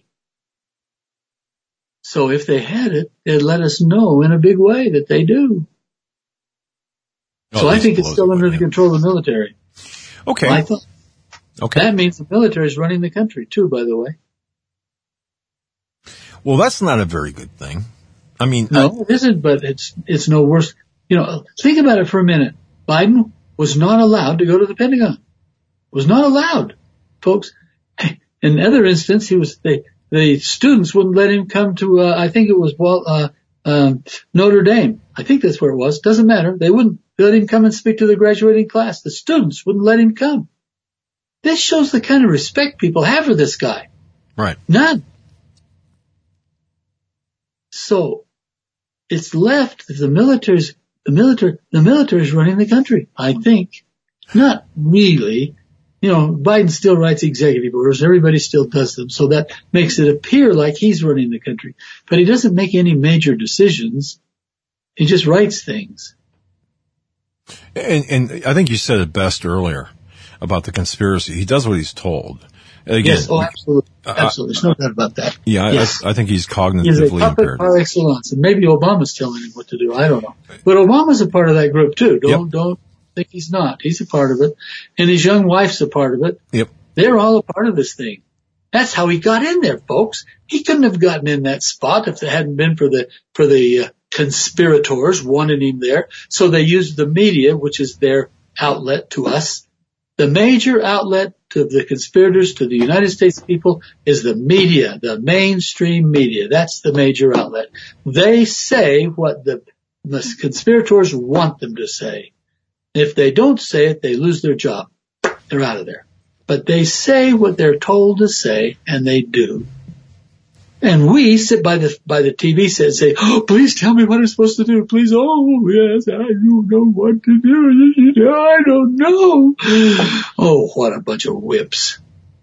So if they had it, they'd let us know in a big way that they do. Oh, so I think it's still under the control of the military. Okay. I thought, okay. That means the military is running the country too, by the way. Well, that's not a very good thing. I mean, no, it isn't, but it's, it's no worse. You know, think about it for a minute. Biden was not allowed to go to the Pentagon. Was not allowed, folks. In another instance, he was, the, the students wouldn't let him come to, uh, I think it was, well, uh, um, Notre Dame. I think that's where it was. Doesn't matter. They wouldn't let him come and speak to the graduating class. The students wouldn't let him come. This shows the kind of respect people have for this guy. Right. None. So, it's left that the military's The military, the military is running the country, I think. Not really. You know, Biden still writes executive orders. Everybody still does them. So that makes it appear like he's running the country. But he doesn't make any major decisions. He just writes things. And, and I think you said it best earlier about the conspiracy. He does what he's told. Again, yes, oh, absolutely. Absolutely. There's no doubt about that. Yeah, yes. I, I think he's cognitively he's a puppet impaired. Par excellence. And maybe Obama's telling him what to do. I don't know. But Obama's a part of that group too. Don't, yep. don't think he's not. He's a part of it. And his young wife's a part of it. Yep. They're all a part of this thing. That's how he got in there, folks. He couldn't have gotten in that spot if it hadn't been for the, for the uh, conspirators wanting him there. So they used the media, which is their outlet to us. The major outlet to the conspirators, to the United States people, is the media, the mainstream media. That's the major outlet. They say what the, the conspirators want them to say. If they don't say it, they lose their job. They're out of there. But they say what they're told to say, and they do. And we sit by the by the T V set and say, oh, please tell me what I'm supposed to do. Please, oh, yes, I don't know what to do. I don't know. Oh, what a bunch of whips.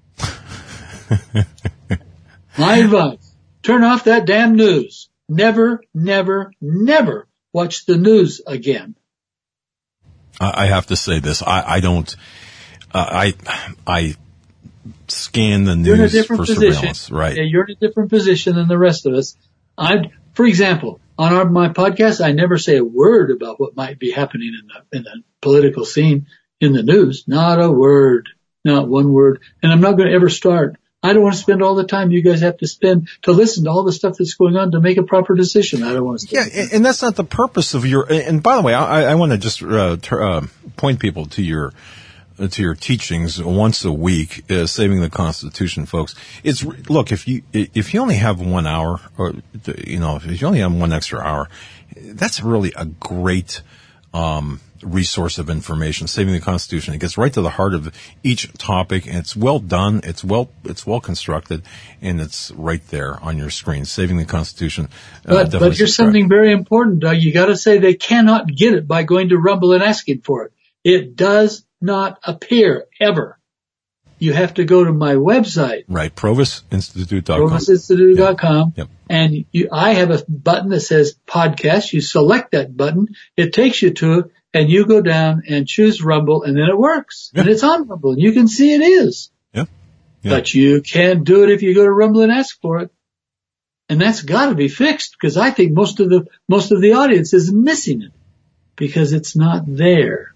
My advice, turn off that damn news. Never, never, never watch the news again. I have to say this. I, I don't, uh, I, I scan the You're in a news different for position. surveillance, right? Yeah, you're in a different position than the rest of us. I, for example, on our, my podcast, I never say a word about what might be happening in the, in the political scene in the news. Not a word. Not one word. And I'm not going to ever start. I don't want to spend all the time you guys have to spend to listen to all the stuff that's going on to make a proper decision. I don't want to spend Yeah, and that's not the purpose of your, and by the way, I, I want to just, uh, ter, uh, point people to your, uh, to your teachings once a week, uh, Saving the Constitution, folks. It's, look, if you, if you only have one hour, or, you know, if you only have one extra hour, that's really a great, um, resource of information, Saving the Constitution. It gets right to the heart of each topic, and it's well done, it's well, it's well constructed, and it's right there on your screen. Saving the Constitution. Uh, but, but here's something very important, Doug. You gotta say they cannot get it by going to Rumble and asking for it. It does not appear, ever. You have to go to my website. Right, Provis Institute dot com. Provis Institute dot com. Yep. And you, I have a button that says podcast. You select that button. It takes you to it. and you go down and choose Rumble, and then it works. Yeah. And it's on Rumble, and you can see it is. Yeah. Yeah. But you can't do it if you go to Rumble and ask for it. And that's got to be fixed, because I think most of the most of the audience is missing it because it's not there.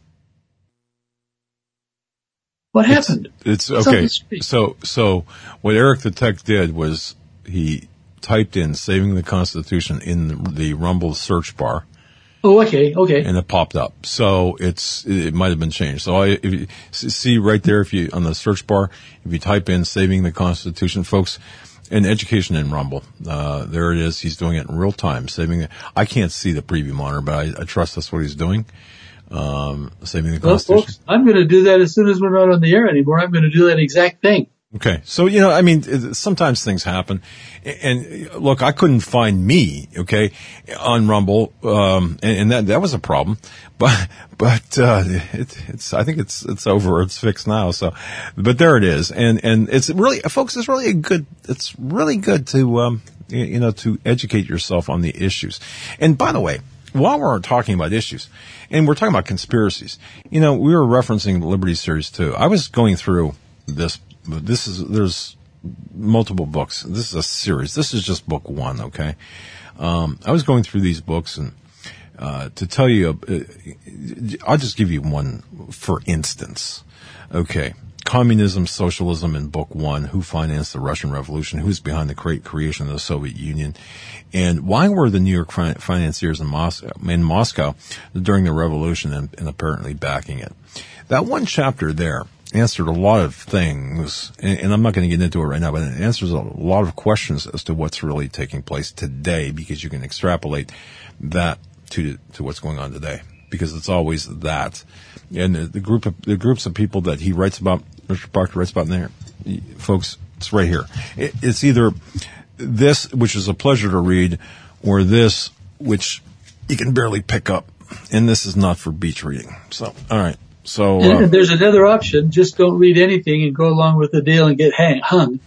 What happened? It's, it's okay. So so what Eric the Tech did was he typed in "saving the Constitution" in the, the Rumble search bar. Oh, okay, okay. And it popped up. So it's it might have been changed. So I if you see right there, if you on the search bar, if you type in "saving the Constitution," folks. And education in Rumble. Uh, there it is. He's doing it in real time, saving it. I can't see the preview monitor, but I, I trust that's what he's doing. Um, saving the well, Constitution. Folks, I'm going to do that as soon as we're not on the air anymore. I'm going to do that exact thing. Okay. So, you know, I mean, sometimes things happen. And look, I couldn't find me, okay, on Rumble. Um, and, and that, that was a problem. But, but, uh, it, it's, I think it's, it's over. It's fixed now. So, but there it is. And, and it's really, folks, it's really a good, it's really good to, um, you know, to educate yourself on the issues. And by the way, while we're talking about issues, and we're talking about conspiracies, you know, we were referencing the Liberty Series too. I was going through this. This is, there's multiple books. This is a series. This is just book one, okay? Um, I was going through these books and, uh, to tell you, uh, I'll just give you one for instance. Okay. Communism, Socialism in book one. Who financed the Russian Revolution? Who's behind the great creation of the Soviet Union? And why were the New York financiers in Moscow, in Moscow during the revolution and, and apparently backing it? That one chapter there answered a lot of things, and, and I'm not going to get into it right now, but it answers a lot of questions as to what's really taking place today, because you can extrapolate that to to what's going on today, because it's always that. And the, the group of the groups of people that he writes about, Mister Proctor writes about in there, folks, it's right here. It, it's either this, which is a pleasure to read, or this, which you can barely pick up, and this is not for beach reading. So, all right. So uh, and there's another option. Just don't read anything and go along with the deal and get hang, hung.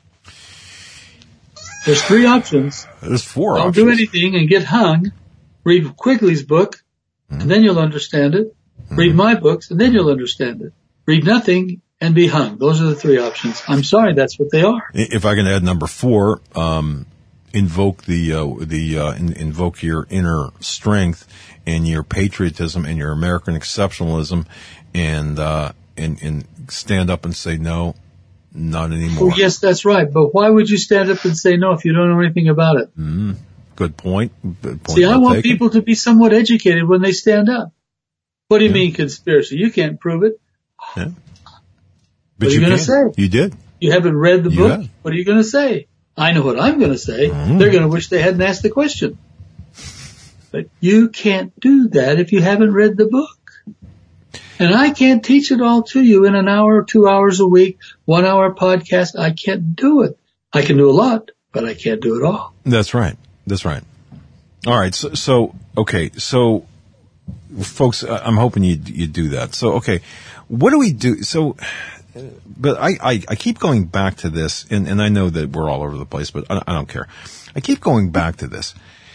There's three options. There's four don't options. Don't do anything and get hung. Read Quigley's book, mm-hmm. and then you'll understand it. Mm-hmm. Read my books, and then you'll understand it. Read nothing and be hung. Those are the three options. I'm sorry, that's what they are. If I can add number four, um, invoke the uh, the uh, in, invoke your inner strength and your patriotism and your American exceptionalism, and uh, and and stand up and say no, not anymore. Oh, yes, that's right. But why would you stand up and say no if you don't know anything about it? Mm-hmm. Good point. Good point. See, I want taken. people to be somewhat educated when they stand up. What do you yeah. mean conspiracy? You can't prove it. Yeah. But what are you, you going to say? You did. You haven't read the you book? Have. What are you going to say? I know what I'm going to say. Mm-hmm. They're going to wish they hadn't asked the question. But you can't do that if you haven't read the book. And I can't teach it all to you in an hour, two hours a week, one hour podcast. I can't do it. I can do a lot, but I can't do it all. That's right. That's right. All right. So, so okay. So, folks, I'm hoping you you do that. So, okay, what do we do? So, but I, I, I keep going back to this, and, and I know that we're all over the place, but I, I don't care. I keep going back to this.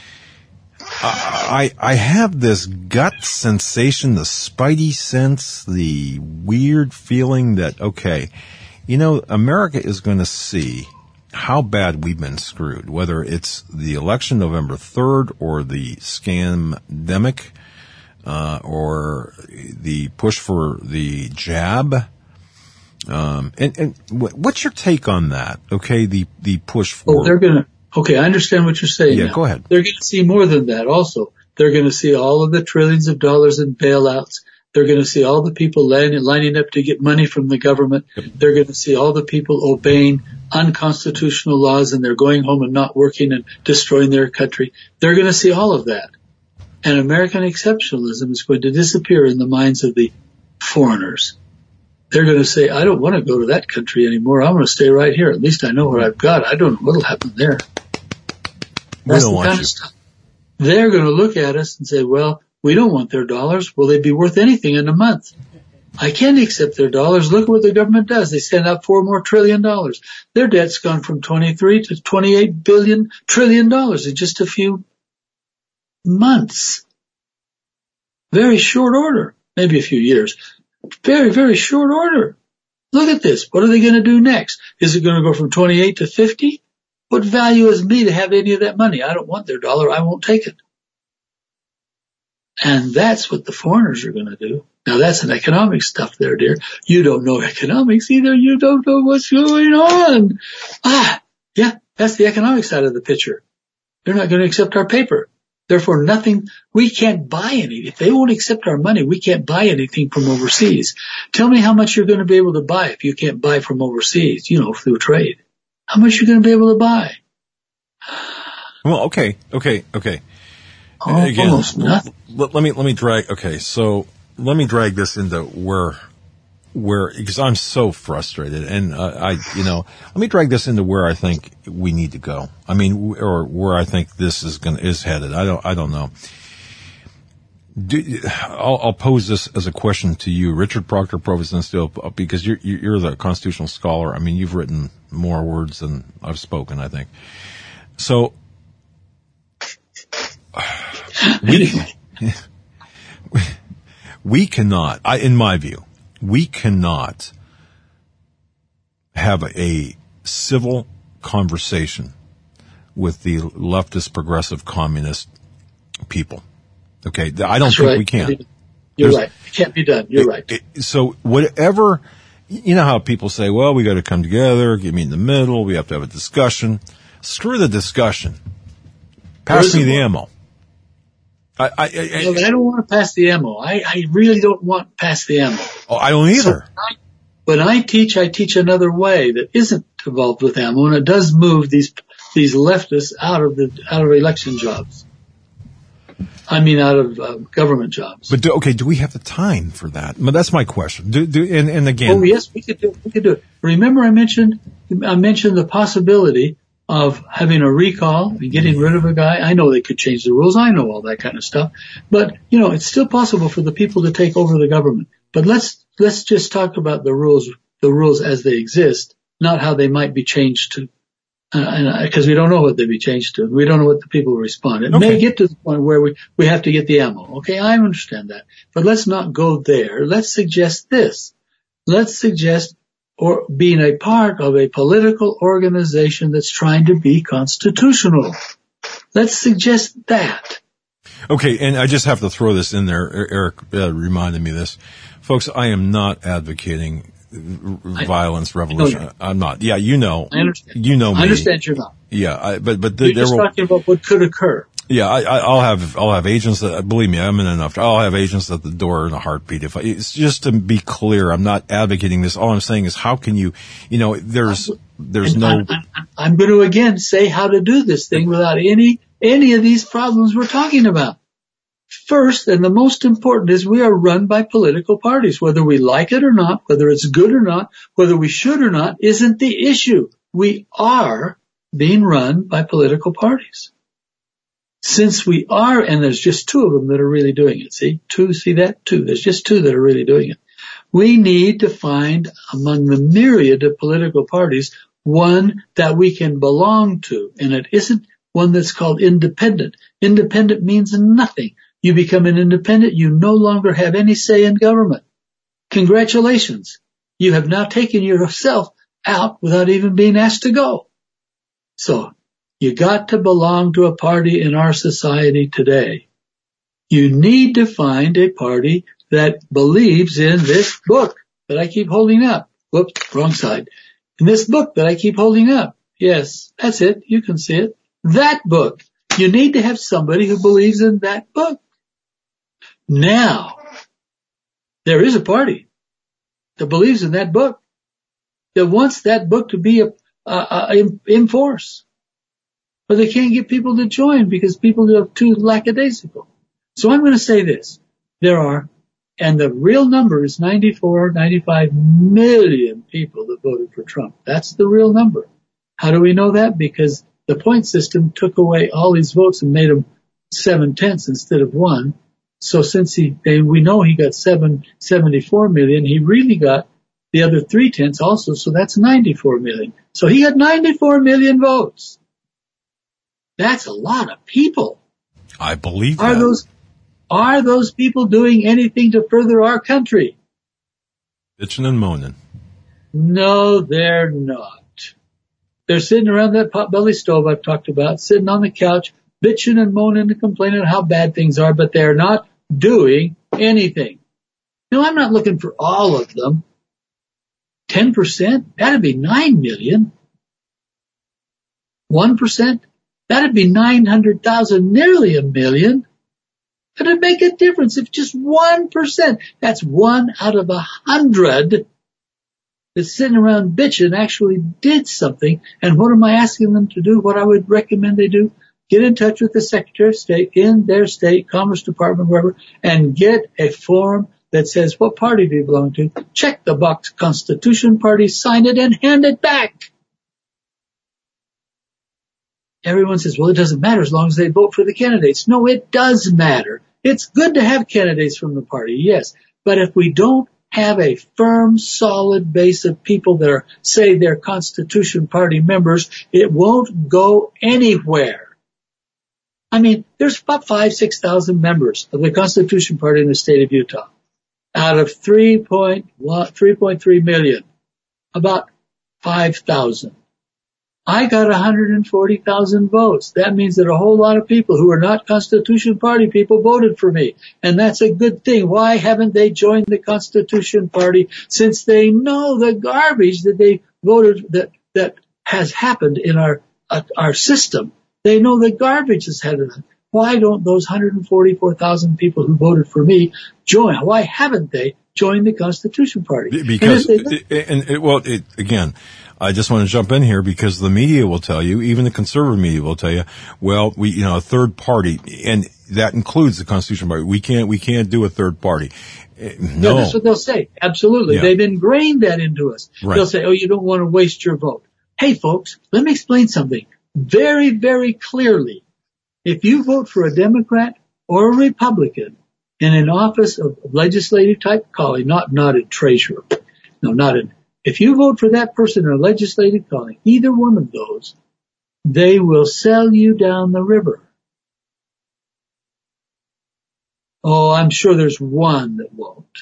I, I have this gut sensation, the spidey sense, the weird feeling that, okay, you know, America is going to see how bad we've been screwed, whether it's the election November third or the scandemic, uh, or the push for the jab. Um, and, and what's your take on that? Okay. The, the push for. Oh, they're going to. Okay, I understand what you're saying. Yeah, now. Go ahead. They're going to see more than that also. They're going to see all of the trillions of dollars in bailouts. They're going to see all the people lining, lining up to get money from the government. Yep. They're going to see all the people obeying unconstitutional laws, and they're going home and not working and destroying their country. They're going to see all of that. And American exceptionalism is going to disappear in the minds of the foreigners. They're going to say, I don't want to go to that country anymore. I'm going to stay right here. At least I know what I've got. I don't know what will happen there. That's the kind of stuff. They're going to look at us and say, well, we don't want their dollars. Will they be worth anything in a month? I can't accept their dollars. Look at what the government does. They send out four more trillion dollars. Their debt's gone from twenty-three to twenty-eight billion trillion dollars in just a few months. Very short order. Maybe a few years. Very, very short order. Look at this. What are they going to do next? Is it going to go from twenty-eight to fifty? What value is me to have any of that money? I don't want their dollar. I won't take it. And that's what the foreigners are going to do. Now, that's an economic stuff there, dear. You don't know economics either. You don't know what's going on. Ah, yeah, that's the economic side of the picture. They're not going to accept our paper. Therefore, nothing, we can't buy any. If they won't accept our money, we can't buy anything from overseas. Tell me how much you're going to be able to buy if you can't buy from overseas, you know, through trade. How much you're going to be able to buy? Well, okay, okay, okay. Oh, Again, almost nothing. Let, let me, let me drag, okay, so let me drag this into where, where, because I'm so frustrated and uh, I, you know, let me drag this into where I think we need to go. I mean, or where I think this is going to, is headed. I don't, I don't know. Do, I'll, I'll pose this as a question to you, Richard Proctor, Provost Instill, because you're, you're the constitutional scholar. I mean, you've written more words than I've spoken, I think. So, we, we cannot, I, in my view, we cannot have a, a civil conversation with the leftist, progressive, communist people. Okay, I don't That's think right. we can. You're There's, right. It can't be done. You're it, right. It, so whatever, you know how people say, well, we got to come together, meet in the middle, we have to have a discussion. Screw the discussion. Pass me the one. ammo. I, I, I, no, I don't want to pass the ammo. I, I really don't want to pass the ammo. Oh, I don't either. So when, I, when I teach, I teach another way that isn't involved with ammo, and it does move these these leftists out of the out of election jobs. I mean, out of uh, government jobs. But do, okay, do we have the time for that? But that's my question. Do, do, and, and again, oh yes, we could do it. We could do it. Remember, I mentioned I mentioned the possibility of having a recall and getting rid of a guy. I know they could change the rules. I know all that kind of stuff. But, you know, it's still possible for the people to take over the government. But let's, let's just talk about the rules, the rules as they exist, not how they might be changed to, uh, because we don't know what they'd be changed to. We don't know what the people will respond. It okay. may get to the point where we, we have to get the ammo. Okay, I understand that. But let's not go there. Let's suggest this. Let's suggest or being a part of a political organization that's trying to be constitutional. Let's suggest that. Okay, and I just have to throw this in there. Eric uh, reminded me of this. Folks, I am not advocating r- violence, revolution. I'm not. Yeah, you know. I understand. You know me. I understand you're not. Yeah, I, but but You're there just will, talking about what could occur. Yeah, I, I, I'll have I'll have agents that believe me. I'm in enough. I'll have agents at the door in a heartbeat. If I, it's just to be clear, I'm not advocating this. All I'm saying is, how can you, you know, there's there's and no. I'm, I'm, I'm going to again say how to do this thing without any any of these problems we're talking about. First, and the most important, is we are run by political parties. Whether we like it or not, whether it's good or not, whether we should or not, isn't the issue. We are being run by political parties. Since we are, and there's just two of them that are really doing it. See, two, see that? Two. There's just two that are really doing it. We need to find among the myriad of political parties one that we can belong to. And it isn't one that's called independent. Independent means nothing. You become an independent, you no longer have any say in government. Congratulations. You have now taken yourself out without even being asked to go. So, you got to belong to a party in our society today. You need to find a party that believes in this book that I keep holding up. Whoops, wrong side. In this book that I keep holding up. Yes, that's it. You can see it. That book. You need to have somebody who believes in that book. Now, there is a party that believes in that book, that wants that book to be a, a, a, in, in force. But they can't get people to join because people are too lackadaisical. So I'm going to say this. There are, and the real number is ninety-four, ninety-five million people that voted for Trump. That's the real number. How do we know that? Because the point system took away all these votes and made them seven tenths instead of one. So since he, they, we know he got seven, seventy-four million, he really got the other three tenths also. So that's ninety-four million. So he got ninety-four million votes. That's a lot of people. I believe Are that. those, Are those people doing anything to further our country? Bitching and moaning. No, they're not. They're sitting around that potbelly stove I've talked about, sitting on the couch, bitching and moaning and complaining how bad things are, but they're not doing anything. No, I'm not looking for all of them. ten percent? That'd be nine million. one percent? That'd be nine hundred thousand, nearly a million. That'd make a difference if just one percent. That's one out of a hundred that's sitting around bitching actually did something. And what am I asking them to do? What I would recommend they do? Get in touch with the Secretary of State in their state, Commerce Department, wherever, and get a form that says, what party do you belong to? Check the box, Constitution Party, sign it, and hand it back. Everyone says, well, it doesn't matter as long as they vote for the candidates. No, it does matter. It's good to have candidates from the party, yes. But if we don't have a firm, solid base of people that are, say, they're Constitution Party members, it won't go anywhere. I mean, there's about five, six thousand members of the Constitution Party in the state of Utah. Out of three point three million, about five thousand. I got one hundred forty thousand votes. That means that a whole lot of people who are not Constitution Party people voted for me. And that's a good thing. Why haven't they joined the Constitution Party since they know the garbage that they voted, that, that has happened in our, uh, our system? They know the garbage has happened. Why don't those one hundred forty-four thousand people who voted for me join? Why haven't they joined the Constitution Party? Because, and, they, and it, well, it, again, I just want to jump in here because the media will tell you, even the conservative media will tell you, well, we, you know, a third party, and that includes the Constitution Party. We can't, we can't do a third party. No. Yeah, that's what they'll say. Absolutely. Yeah. They've ingrained that into us. Right. They'll say, oh, you don't want to waste your vote. Hey, folks, let me explain something very, very clearly. If you vote for a Democrat or a Republican in an office of legislative type calling, not, not in treasurer, no, not in, if you vote for that person in a legislative calling, either one of those, they will sell you down the river. Oh, I'm sure there's one that won't.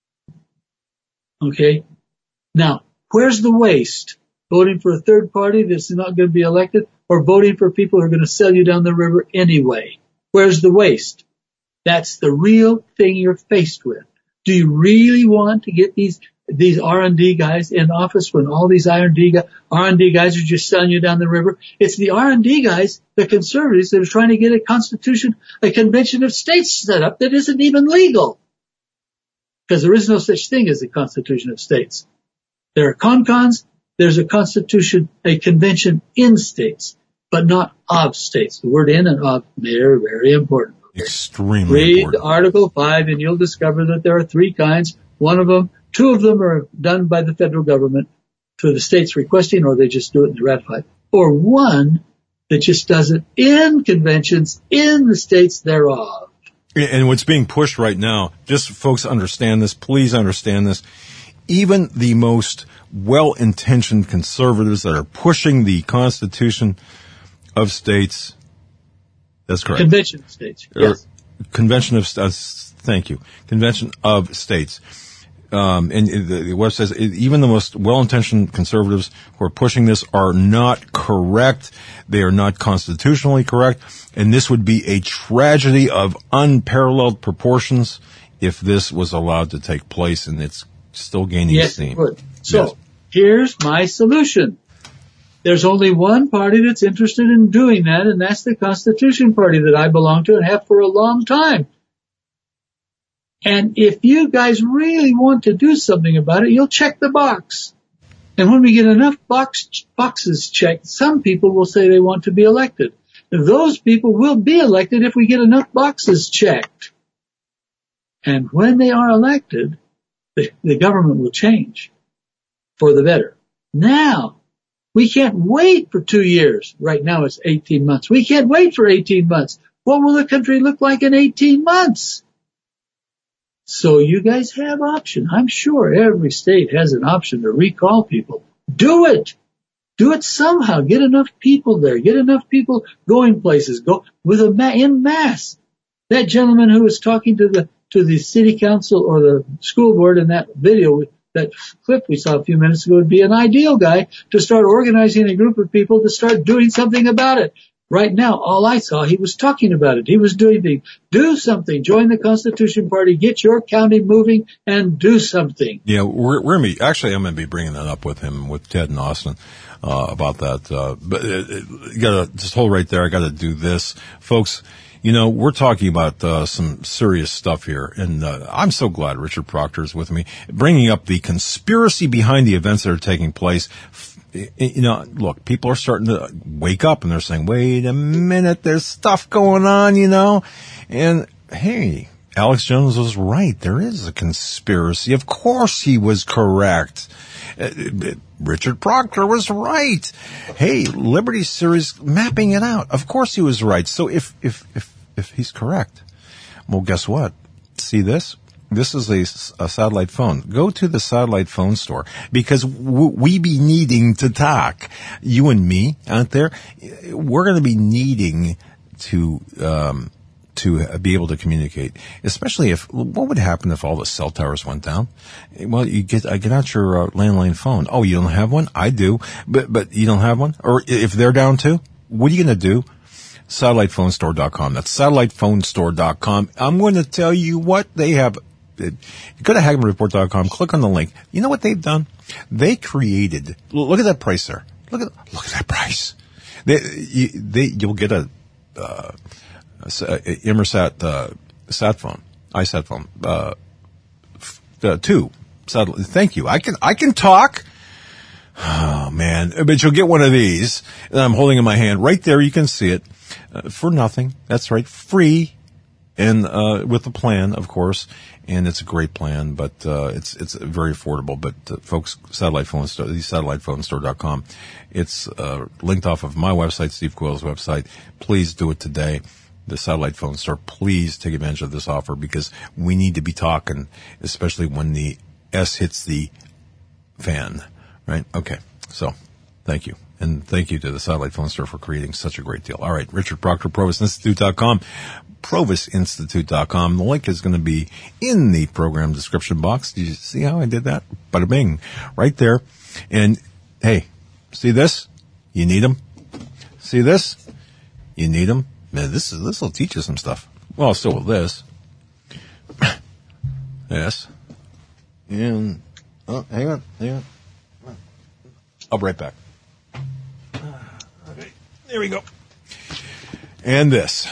Okay? Now, where's the waste? Voting for a third party that's not going to be elected, or voting for people who are going to sell you down the river anyway? Where's the waste? That's the real thing you're faced with. Do you really want to get these these R and D guys in office when all these R and D guys, R and D guys are just selling you down the river? It's the R and D guys, the conservatives, that are trying to get a constitution, a convention of states set up that isn't even legal. Because there is no such thing as a constitution of states. There are con-cons. There's a constitution, a convention in states, but not of states. The word in and of, very, very important. Extremely Read important. Article five and you'll discover that there are three kinds. One of them, two of them are done by the federal government to the states requesting, or they just do it and they ratify it. Or one that just does it in conventions in the states thereof. And what's being pushed right now, just so folks understand this, please understand this, even the most well-intentioned conservatives that are pushing the Constitution of States, that's correct. Convention of States, yes. Convention of States, thank you. Convention of States. Um, and the website says even the most well-intentioned conservatives who are pushing this are not correct. They are not constitutionally correct. And this would be a tragedy of unparalleled proportions if this was allowed to take place, and it's still gaining yes, steam. It would. So yes. Here's my solution. There's only one party that's interested in doing that, and that's the Constitution Party that I belong to and have for a long time. And if you guys really want to do something about it, you'll check the box. And when we get enough box, boxes checked, some people will say they want to be elected. Those people will be elected if we get enough boxes checked. And when they are elected, the, the government will change for the better. Now, we can't wait for two years. Right now it's eighteen months. We can't wait for eighteen months. What will the country look like in eighteen months? So you guys have option. I'm sure every state has an option to recall people. Do it. Do it somehow. Get enough people there. Get enough people going places. Go with a ma- in mass. that gentleman who was talking to the to the city council or the school board in that video, that clip we saw a few minutes ago, would be an ideal guy to start organizing a group of people to start doing something about it. Right now, all I saw, he was talking about it. He was doing the, do something, join the Constitution Party, get your county moving, and do something. Yeah, we're, we're going to be, actually, I'm going to be bringing that up with him, with Ted and Austin, uh, about that. Uh, but it, it, you got to just hold right there. I got to do this. Folks, you know, we're talking about uh, some serious stuff here, and uh, I'm so glad Richard Proctor is with me, bringing up the conspiracy behind the events that are taking place. You know, look, people are starting to wake up and they're saying, wait a minute, there's stuff going on, you know, and hey, Alex Jones was right. There is a conspiracy. Of course he was correct. Uh, Richard Proctor was right. Hey, Liberty Series mapping it out. Of course he was right. So if, if, if, if he's correct, well, guess what? See this? This is a, a satellite phone. Go to the satellite phone store, because w- we be needing to talk. You and me out there, we're going to be needing to, um, to be able to communicate, especially if, what would happen if all the cell towers went down? Well, you get, I get out your uh, landline phone. Oh, you don't have one? I do. But, but you don't have one? Or if they're down too, what are you going to do? satellite phone store dot com. That's satellite phone store dot com. I'm going to tell you what they have. Go to Hagman Report dot com, click on the link. You know what they've done? They created, look at that price there. Look at, look at that price. They, you, they, you'll get a, uh, a Inmarsat, uh, sat phone, iSat phone, uh, uh two. Satellite. Thank you. I can, I can talk. Oh man. But you'll get one of these that I'm holding in my hand right there. You can see it uh, for nothing. That's right. Free. And, uh, with the plan, of course. And it's a great plan, but, uh, it's, it's very affordable. But, uh, folks, satellite phone store, the satellite phone store dot com. It's, uh, linked off of my website, Steve Quayle's website. Please do it today. The satellite phone store, please take advantage of this offer, because we need to be talking, especially when the S hits the fan, right? Okay. So thank you. And thank you to the satellite phone store for creating such a great deal. All right. Richard Proctor, Provis Institute dot com. Provis Institute dot com. The link is going to be in the program description box. Do you see how I did that? Bada bing. Right there. And hey, see this? You need them. See this? You need them. Man, this is, this will teach you some stuff. Well, so will this. Yes. And, oh, hang on, hang on. I'll be right back. Okay, there we go. And this.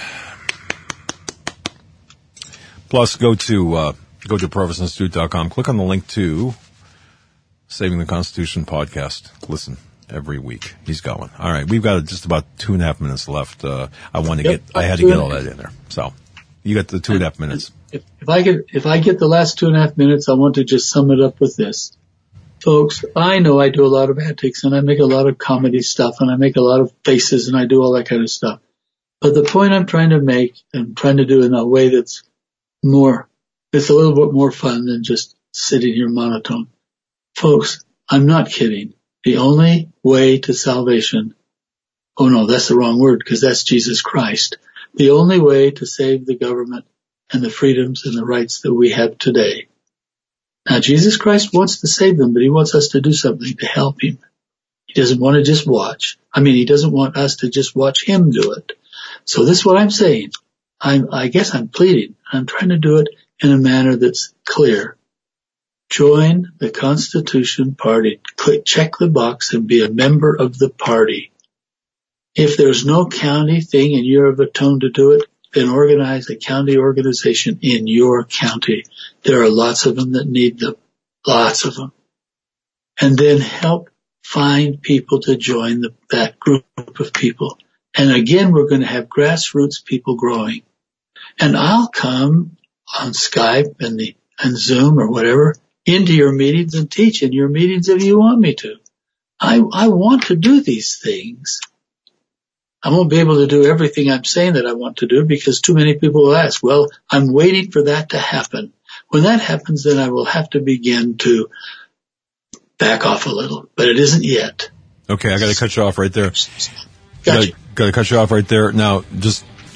Plus, go to uh, go to Provis Institute dot com. Click on the link to Saving the Constitution podcast. Listen every week. He's going. All right, we've got just about two and a half minutes left. Uh, I want to yep, get. I had to get all that in there. So you got the two and a half minutes. If, if I get if I get the last two and a half minutes, I want to just sum it up with this, folks. I know I do a lot of antics and I make a lot of comedy stuff and I make a lot of faces and I do all that kind of stuff. But the point I'm trying to make and trying to do in a way that's more, it's a little bit more fun than just sitting here monotone. Folks, I'm not kidding. The only way to salvation, oh no, that's the wrong word, because that's Jesus Christ. The only way to save the government and the freedoms and the rights that we have today. Now, Jesus Christ wants to save them, but he wants us to do something to help him. He doesn't want to just watch. I mean, he doesn't want us to just watch him do it. So this is what I'm saying. I'm, I guess I'm pleading. I'm trying to do it in a manner that's clear. Join the Constitution Party. Click, check the box and be a member of the party. If there's no county thing and you're of a tone to do it, then organize a county organization in your county. There are lots of them that need them. Lots of them. And then help find people to join the, that group of people. And again, we're going to have grassroots people growing. And I'll come on Skype and the, and Zoom or whatever into your meetings and teach in your meetings if you want me to. I, I want to do these things. I won't be able to do everything I'm saying that I want to do because too many people will ask, well, I'm waiting for that to happen. When that happens, then I will have to begin to back off a little, but it isn't yet. Okay, I got to cut you off right there. Gotcha. Got to cut you off right there. Now, just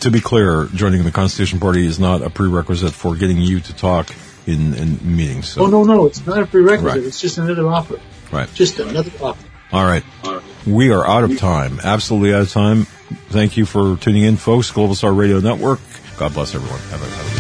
to be clear, joining the Constitution Party is not a prerequisite for getting you to talk in, in meetings. So. Oh, no, no, it's not a prerequisite. Right. It's just another offer. Right. Just another offer. All right. We are out of time. Absolutely out of time. Thank you for tuning in, folks. Global Star Radio Network. God bless everyone. Have a, have a